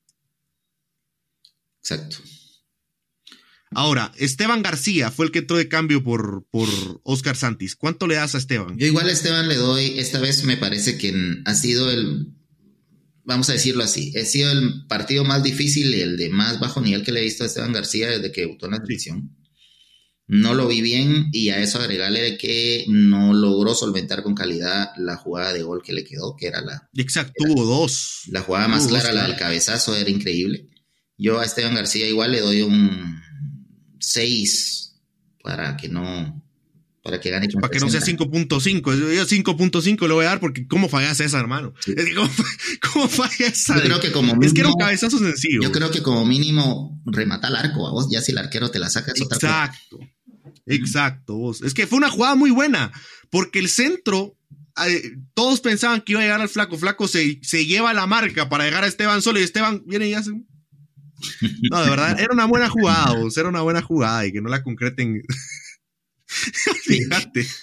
F: Exacto.
E: Ahora, Esteban García fue el que entró de cambio por, por Oscar Santis. ¿Cuánto le das a Esteban?
F: Yo igual a Esteban le doy, esta vez me parece que ha sido el... Vamos a decirlo así, ha sido el partido más difícil y el de más bajo nivel que le he visto a Esteban García desde que debutó en la selección. No lo vi bien y a eso agregarle que no logró solventar con calidad la jugada de gol que le quedó, que era la...
E: Exacto,
F: era,
E: tuvo dos.
F: La jugada más
E: tuvo
F: clara,
E: dos,
F: la del cabezazo, era increíble. Yo a Esteban García igual le doy un seis para que no... Para que gane.
E: Para que no sea cinco punto cinco. Yo cinco punto cinco le voy a dar porque ¿cómo fallas esa, hermano?
F: Sí.
E: ¿Cómo, cómo falla esa?
F: Yo creo que como mínimo,
E: es que era un cabezazo sencillo.
F: Yo creo que como mínimo remata al arco, a vos. Ya si el arquero te la saca es otra cosa.
E: Exacto. Exacto, vos. Es que fue una jugada muy buena. Porque el centro, eh, todos pensaban que iba a llegar al flaco. Flaco se, se lleva la marca para llegar a Esteban solo y Esteban viene y hace... No, de verdad, era una buena jugada, vos. Era una buena jugada y que no la concreten... Fíjate. Es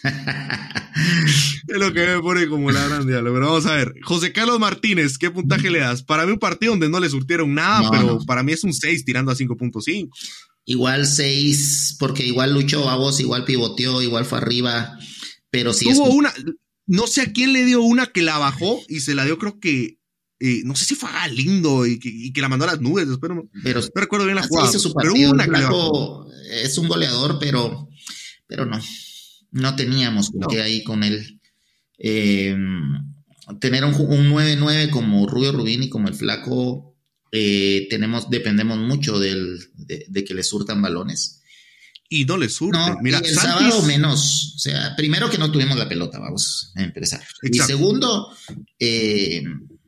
E: lo que me pone como la gran diablo. Pero vamos a ver. José Carlos Martínez, ¿qué puntaje le das? Para mí un partido donde no le surtieron nada, no, pero no. Para mí es un seis tirando a cinco punto cinco.
F: Igual seis, porque igual luchó a vos, igual pivoteó, igual fue arriba. Pero sí
E: tuvo
F: es...
E: una, no sé a quién le dio una que la bajó y se la dio, creo que eh, no sé si fue a Galindo y que, y que la mandó a las nubes. Espero, no,
F: pero
E: no recuerdo bien la jugada.
F: Pero una que le bajó. Es un goleador, pero Pero no, no teníamos no. que ahí con él eh, tener un, un nueve nueve como Rubio Rubín y como el Flaco, eh, tenemos, dependemos mucho del, de, de que le surtan balones.
E: Y no le surten.
F: No,
E: Mira,
F: y el
E: Santis...
F: sábado menos. O sea, primero que no tuvimos la pelota, vamos a empezar. Exacto. Y segundo, eh,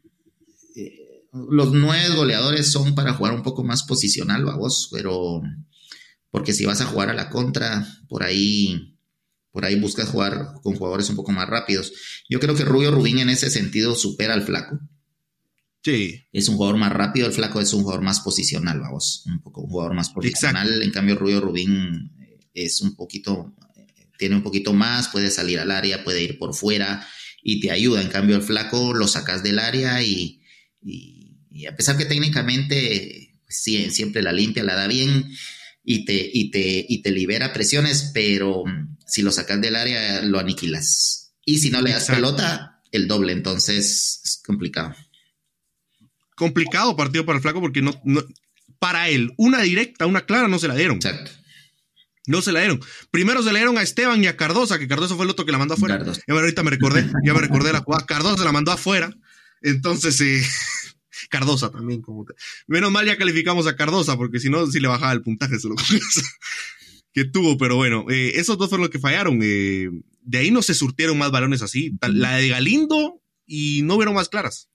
F: eh, los nueve goleadores son para jugar un poco más posicional, vamos, pero... Porque si vas a jugar a la contra, por ahí, por ahí buscas jugar con jugadores un poco más rápidos. Yo creo que Rubio Rubín en ese sentido supera al Flaco.
E: Sí.
F: Es un jugador más rápido, el Flaco es un jugador más posicional, vamos. Un poco un jugador más posicional. Exacto. En cambio, Rubio Rubín es un poquito, tiene un poquito más, puede salir al área, puede ir por fuera y te ayuda. En cambio, el Flaco lo sacas del área y, y, y a pesar que técnicamente sí, siempre la limpia, la da bien. Y te, y, te, y te libera presiones, pero si lo sacas del área lo aniquilas. Y si no le das Exacto. pelota, el doble, entonces es complicado.
E: Complicado partido para el Flaco porque no, no, para él, una directa, una clara no se la dieron.
F: Exacto.
E: No se la dieron. Primero se la dieron a Esteban y a Cardosa, que Cardosa fue el otro que la mandó afuera. Cardosa. Ya ahorita me recordé, ya me recordé la jugada. Cardosa se la mandó afuera. Entonces, eh, Cardosa también. Como te... Menos mal ya calificamos a Cardosa, porque si no, sí le bajaba el puntaje solo con eso que tuvo. Pero bueno, eh, esos dos fueron los que fallaron. Eh, de ahí no se surtieron más balones así. La de Galindo y no hubieron más claras.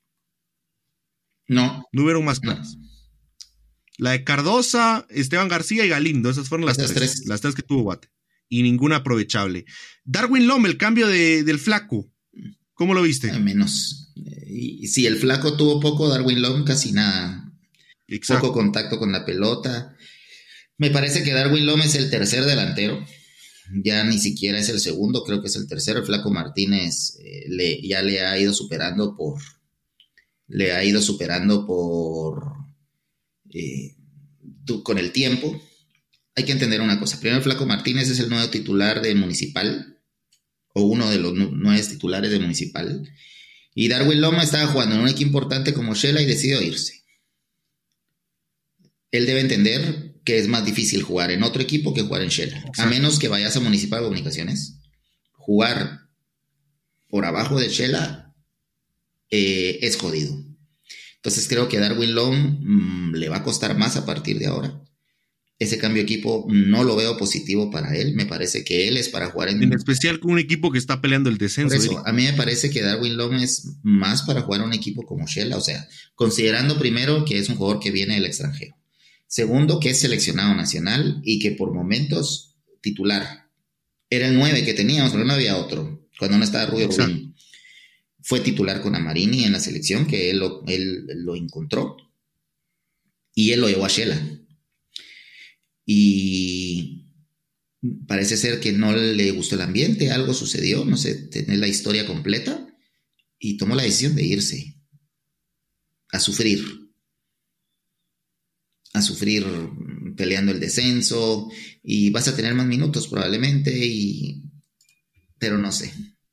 F: No.
E: No hubieron más claras. No. La de Cardosa, Esteban García y Galindo. Esas fueron las tres, tres. Las tres que tuvo Guate. Y ninguna aprovechable. Darwin Lom, el cambio de, del Flaco. ¿Cómo lo viste?
F: Al menos. Y si el Flaco tuvo poco, Darwin Lom casi nada. Exacto. Poco contacto con la pelota. Me parece que Darwin Lom es el tercer delantero. Ya ni siquiera es el segundo, creo que es el tercero. El Flaco Martínez eh, le, ya le ha ido superando por... Le ha ido superando por... Eh, tú, con el tiempo. Hay que entender una cosa. Primero, el Flaco Martínez es el nuevo titular de Municipal. O uno de los nueve titulares de Municipal. Y Darwin Loma estaba jugando en un equipo importante como Shela y decidió irse. él debe entender que es más difícil jugar en otro equipo que jugar en Shela. Exacto. A menos que vayas a Municipal de Comunicaciones. Jugar por abajo de Shela eh, es jodido. Entonces creo que Darwin Long mmm, le va a costar más a partir de ahora. Ese cambio de equipo no lo veo positivo para él. Me parece que él es para jugar en...
E: En especial con un equipo que está peleando el descenso.
F: Por eso, a mí me parece que Darwin Long es más para jugar a un equipo como Shela. O sea, considerando primero que es un jugador que viene del extranjero. Segundo, que es seleccionado nacional y que por momentos titular. Era el nueve que teníamos, pero no había otro. Cuando no estaba Rubio Rubín. Fue titular con Amarini en la selección, que él lo, él lo encontró. Y él lo llevó a Shela. Y parece ser que no le gustó el ambiente, algo sucedió, no sé, tener la historia completa, y tomó la decisión de irse a sufrir, a sufrir peleando el descenso, y vas a tener más minutos probablemente, y pero no sé.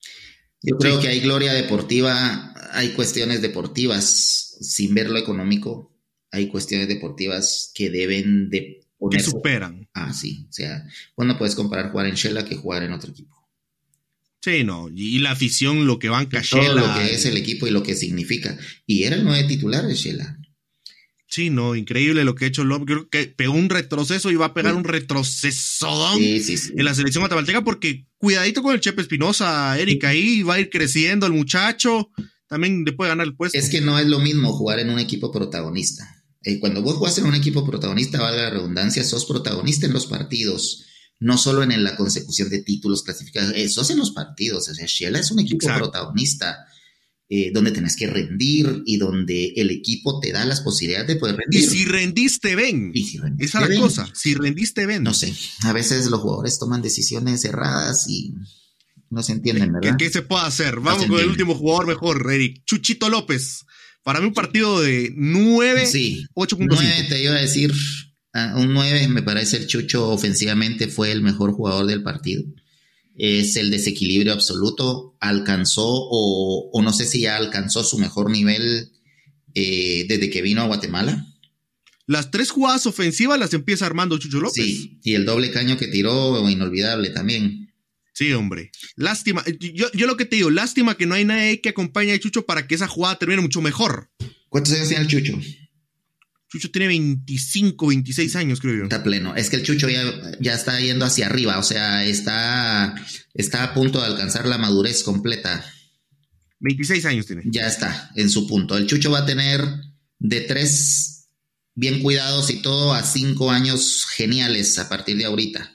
F: Yo creo que hay gloria deportiva, hay cuestiones deportivas, sin ver lo económico, hay cuestiones deportivas que deben de
E: que superan.
F: Ah, sí. O sea, vos no puedes comparar jugar en Shela que jugar en otro equipo.
E: Sí, no. Y la afición, lo que banca
F: Todo
E: Shela.
F: Lo que es el equipo y lo que significa. Y era el nueve titular de Shela.
E: Sí, no. Increíble lo que ha hecho Love. Creo que pegó un retroceso y va a pegar sí. un retrocesodón
F: sí, sí, sí.
E: en la selección guatemalteca, porque cuidadito con el Chepe Espinosa, Erika, sí. ahí va a ir creciendo el muchacho. También le puede ganar el puesto.
F: Es que no es lo mismo jugar en un equipo protagonista. Cuando vos jugás en un equipo protagonista, valga la redundancia, sos protagonista en los partidos, no solo en la consecución de títulos clasificados, eh, sos en los partidos. O sea, Shela es un equipo Exacto. protagonista eh, donde tenés que rendir y donde el equipo te da las posibilidades de poder rendir.
E: Y si rendiste, ven.
F: Y si rendiste,
E: Esa es la
F: ven.
E: cosa, si rendiste, ven.
F: No sé, a veces los jugadores toman decisiones erradas y no se entienden, ¿verdad?
E: ¿Qué, qué se puede hacer? Vamos no con el último jugador mejor, Eric. Chuchito López. Para mí un partido de nueve,
F: sí,
E: ocho punto cinco.
F: nueve te iba a decir, uh, un nueve me parece el Chucho ofensivamente fue el mejor jugador del partido. Es el desequilibrio absoluto, alcanzó o, o no sé si ya alcanzó su mejor nivel eh, desde que vino a Guatemala.
E: Las tres jugadas ofensivas las empieza armando Chucho López.
F: Sí, y el doble caño que tiró, inolvidable también.
E: Sí, hombre. Lástima. Yo, yo lo que te digo, lástima que no hay nadie que acompañe a Chucho para que esa jugada termine mucho mejor.
F: ¿Cuántos años tiene el Chucho?
E: Chucho tiene veinticinco, veintiséis años, creo yo.
F: Está pleno. Es que el Chucho ya, ya está yendo hacia arriba, o sea, está, está a punto de alcanzar la madurez completa.
E: veintiséis años tiene.
F: Ya está, en su punto. El Chucho va a tener de tres bien cuidados y todo a cinco años geniales a partir de ahorita.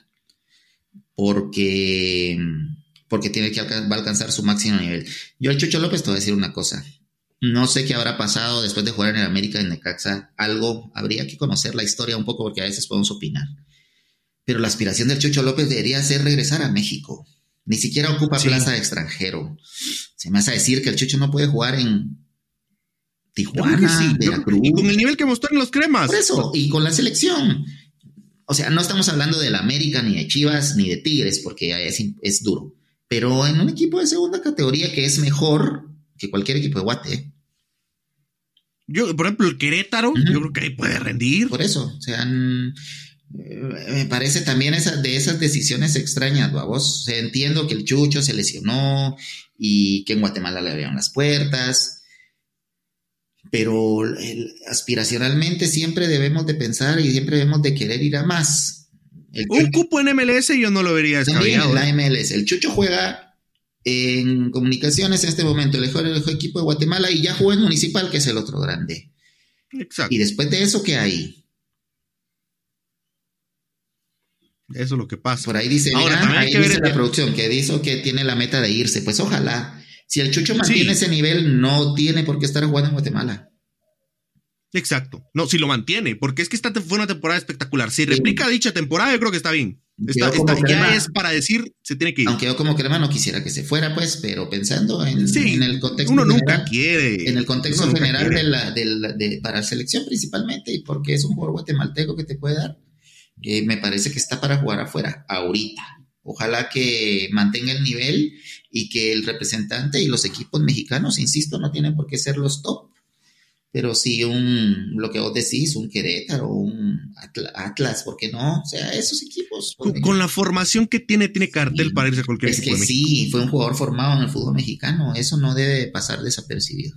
F: Porque, porque tiene que alca- va a alcanzar su máximo nivel. Yo al Chucho López te voy a decir una cosa. No sé qué habrá pasado después de jugar en el América en Necaxa. Algo, habría que conocer la historia un poco porque a veces podemos opinar. Pero la aspiración del Chucho López debería ser regresar a México. Ni siquiera ocupa sí. plaza de extranjero. Se me hace decir que el Chucho no puede jugar en Tijuana, sí. Veracruz.
E: Y con el nivel que mostró en los Cremas.
F: Por eso, y con la selección. O sea, no estamos hablando del América, ni de Chivas, ni de Tigres, porque es, es duro. Pero en un equipo de segunda categoría que es mejor que cualquier equipo de Guate.
E: Yo, por ejemplo, el Querétaro, uh-huh. yo creo que ahí puede rendir.
F: Por eso, o sea, me parece también esa, de esas decisiones extrañas, vos. O sea, entiendo que el Chucho se lesionó y que en Guatemala le abrieron las puertas. Pero el, aspiracionalmente siempre debemos de pensar y siempre debemos de querer ir a más.
E: El Un Chucho, cupo en M L S yo no lo vería descabellado.
F: También en la M L S. El Chucho juega en Comunicaciones en este momento, el mejor, el mejor equipo de Guatemala, y ya jugó en Municipal, que es el otro grande.
E: Exacto.
F: Y después de eso, ¿qué hay?
E: Eso es lo que pasa.
F: Por ahí dice,
E: Ahora,
F: mira, ahí
E: hay que
F: dice
E: ver
F: la
E: el...
F: producción, que dice que tiene la meta de irse. Pues ojalá. Si el Chucho mantiene
E: sí.
F: ese nivel, no tiene por qué estar jugando en Guatemala.
E: Exacto. No, si lo mantiene, porque es que esta fue una temporada espectacular. Si replica sí. dicha temporada, yo creo que está bien. Está, está, crema, ya es para decir, se tiene que ir.
F: Aunque yo como crema no quisiera que se fuera, pues, pero pensando en,
E: sí,
F: en el contexto
E: uno
F: general,
E: nunca quiere.
F: En el contexto general de la, de la, de, para la selección principalmente, y porque es un jugador guatemalteco que te puede dar, eh, me parece que está para jugar afuera, ahorita. Ojalá que mantenga el nivel y que el representante y los equipos mexicanos, insisto, no tienen por qué ser los top, pero sí un, lo que vos decís, un Querétaro, un Atlas, ¿por qué no? O sea, esos equipos.
E: Con, con la formación que tiene, tiene cartel sí, para irse a cualquier
F: es
E: equipo.
F: Es que sí, fue un jugador formado en el fútbol mexicano, eso no debe pasar desapercibido.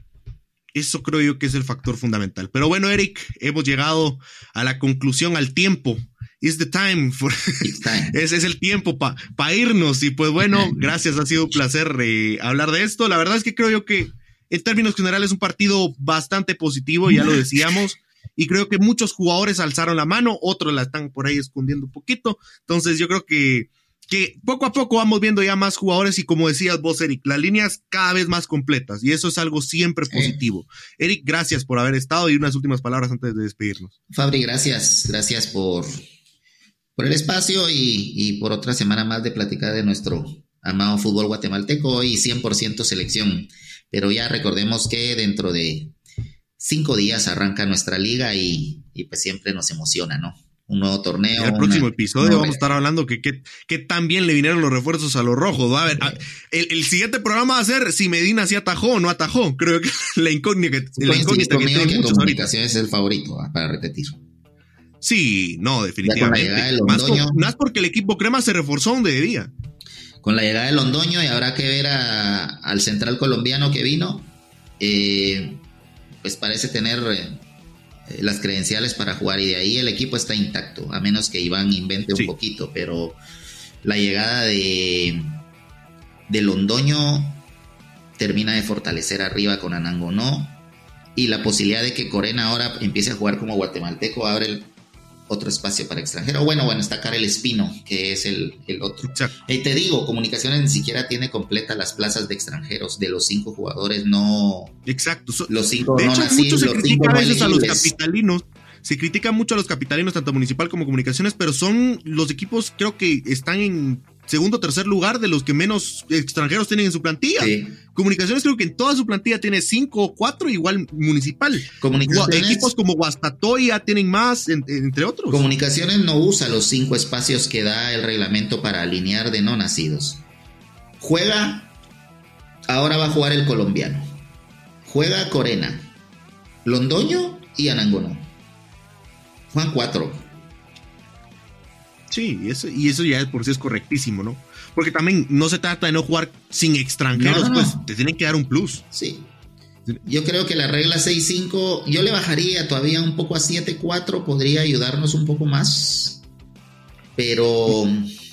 E: Eso creo yo que es el factor fundamental. Pero bueno, Eric, hemos llegado a la conclusión, al tiempo. It's the time. For... time. Ese es el tiempo para pa irnos. Y pues bueno, gracias, ha sido un placer eh, hablar de esto. La verdad es que creo yo que en términos generales es un partido bastante positivo, ya lo decíamos. Y creo que muchos jugadores alzaron la mano, otros la están por ahí escondiendo un poquito. Entonces yo creo que que poco a poco vamos viendo ya más jugadores y como decías vos, Eric, las líneas cada vez más completas y eso es algo siempre positivo. Sí. Eric, gracias por haber estado y unas últimas palabras antes de despedirnos.
F: Fabri, gracias, gracias por, por el espacio y, y por otra semana más de platicar de nuestro amado fútbol guatemalteco y cien por ciento selección, pero ya recordemos que dentro de cinco días arranca nuestra liga y, y pues siempre nos emociona, ¿no? Un nuevo torneo.
E: En el próximo una, episodio no, vamos a estar hablando que qué tan bien le vinieron los refuerzos a los rojos. ¿Va? A ver, a, el, el siguiente programa va a ser si Medina sí atajó o no atajó. Creo que la incógnita, la incógnita que tiene muchos
F: comunicaciones es el favorito, ¿va? Para repetir.
E: Sí, no, definitivamente. Más, con, más porque el equipo crema se reforzó donde debía.
F: Con la llegada de Londoño y habrá que ver a, al central colombiano que vino, eh, pues parece tener eh, las credenciales para jugar y de ahí el equipo está intacto, a menos que Iván invente un sí. poquito, pero la llegada de, de Londoño termina de fortalecer arriba con Anangonó y la posibilidad de que Corena ahora empiece a jugar como guatemalteco abre el otro espacio para extranjero. Bueno, bueno, está Karel Espino, que es el, el otro. Y eh, te digo, Comunicaciones ni siquiera tiene completa las plazas de extranjeros. De los cinco jugadores, no.
E: Exacto.
F: Los cinco
E: de
F: no
E: hecho,
F: nacidos,
E: mucho se
F: los
E: critica
F: cinco
E: a veces
F: no
E: a los capitalinos. Se critica mucho a los capitalinos, tanto municipal como Comunicaciones, pero son los equipos, creo que están en segundo o tercer lugar de los que menos extranjeros tienen en su plantilla. Sí. Comunicaciones creo que en toda su plantilla tiene cinco o cuatro, igual municipal. Equipos como Guastatoya tienen más, en, entre otros.
F: Comunicaciones no usa los cinco espacios que da el reglamento para alinear de no nacidos. Juega, ahora va a jugar el colombiano. Juega Corena, Londoño y Anangonó. Juegan cuatro.
E: Sí, y eso, y eso ya por sí es correctísimo, ¿no? Porque también no se trata de no jugar sin extranjeros, no, no, no. pues te tienen que dar un plus.
F: Sí. Yo creo que la regla seis cinco, yo le bajaría todavía un poco a siete cuatro, podría ayudarnos un poco más. Pero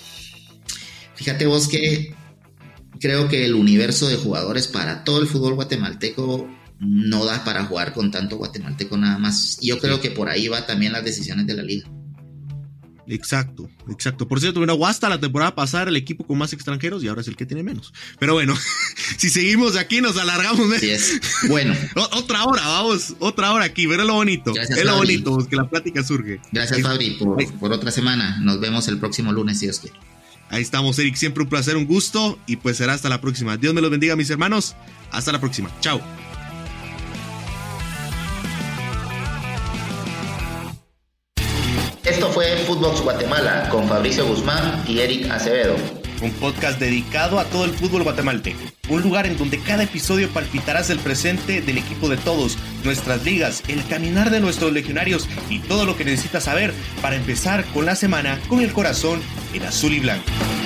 F: fíjate vos que creo que el universo de jugadores para todo el fútbol guatemalteco no da para jugar con tanto guatemalteco nada más. Yo creo que por ahí va también las decisiones de la liga.
E: Exacto, exacto. Por cierto, mira, Guasta la temporada pasada el equipo con más extranjeros y ahora es el que tiene menos. Pero bueno, si seguimos aquí nos alargamos.
F: Sí es. Bueno.
E: o- otra hora, vamos, otra hora aquí, pero es lo bonito.
F: Gracias,
E: es lo
F: Fabri.
E: bonito, que la plática surge.
F: Gracias, Fabri, por, por otra semana. Nos vemos el próximo lunes, si Dios quiere.
E: Ahí estamos, Eric, siempre un placer, un gusto y pues será hasta la próxima. Dios me los bendiga, mis hermanos. Hasta la próxima. Chao.
F: Esto fue Footbox Guatemala con Fabricio Guzmán y Eric Acevedo.
E: Un podcast dedicado a todo el fútbol guatemalteco. Un lugar en donde cada episodio palpitarás el presente del equipo de todos, nuestras ligas, el caminar de nuestros legionarios y todo lo que necesitas saber para empezar con la semana con el corazón en azul y blanco.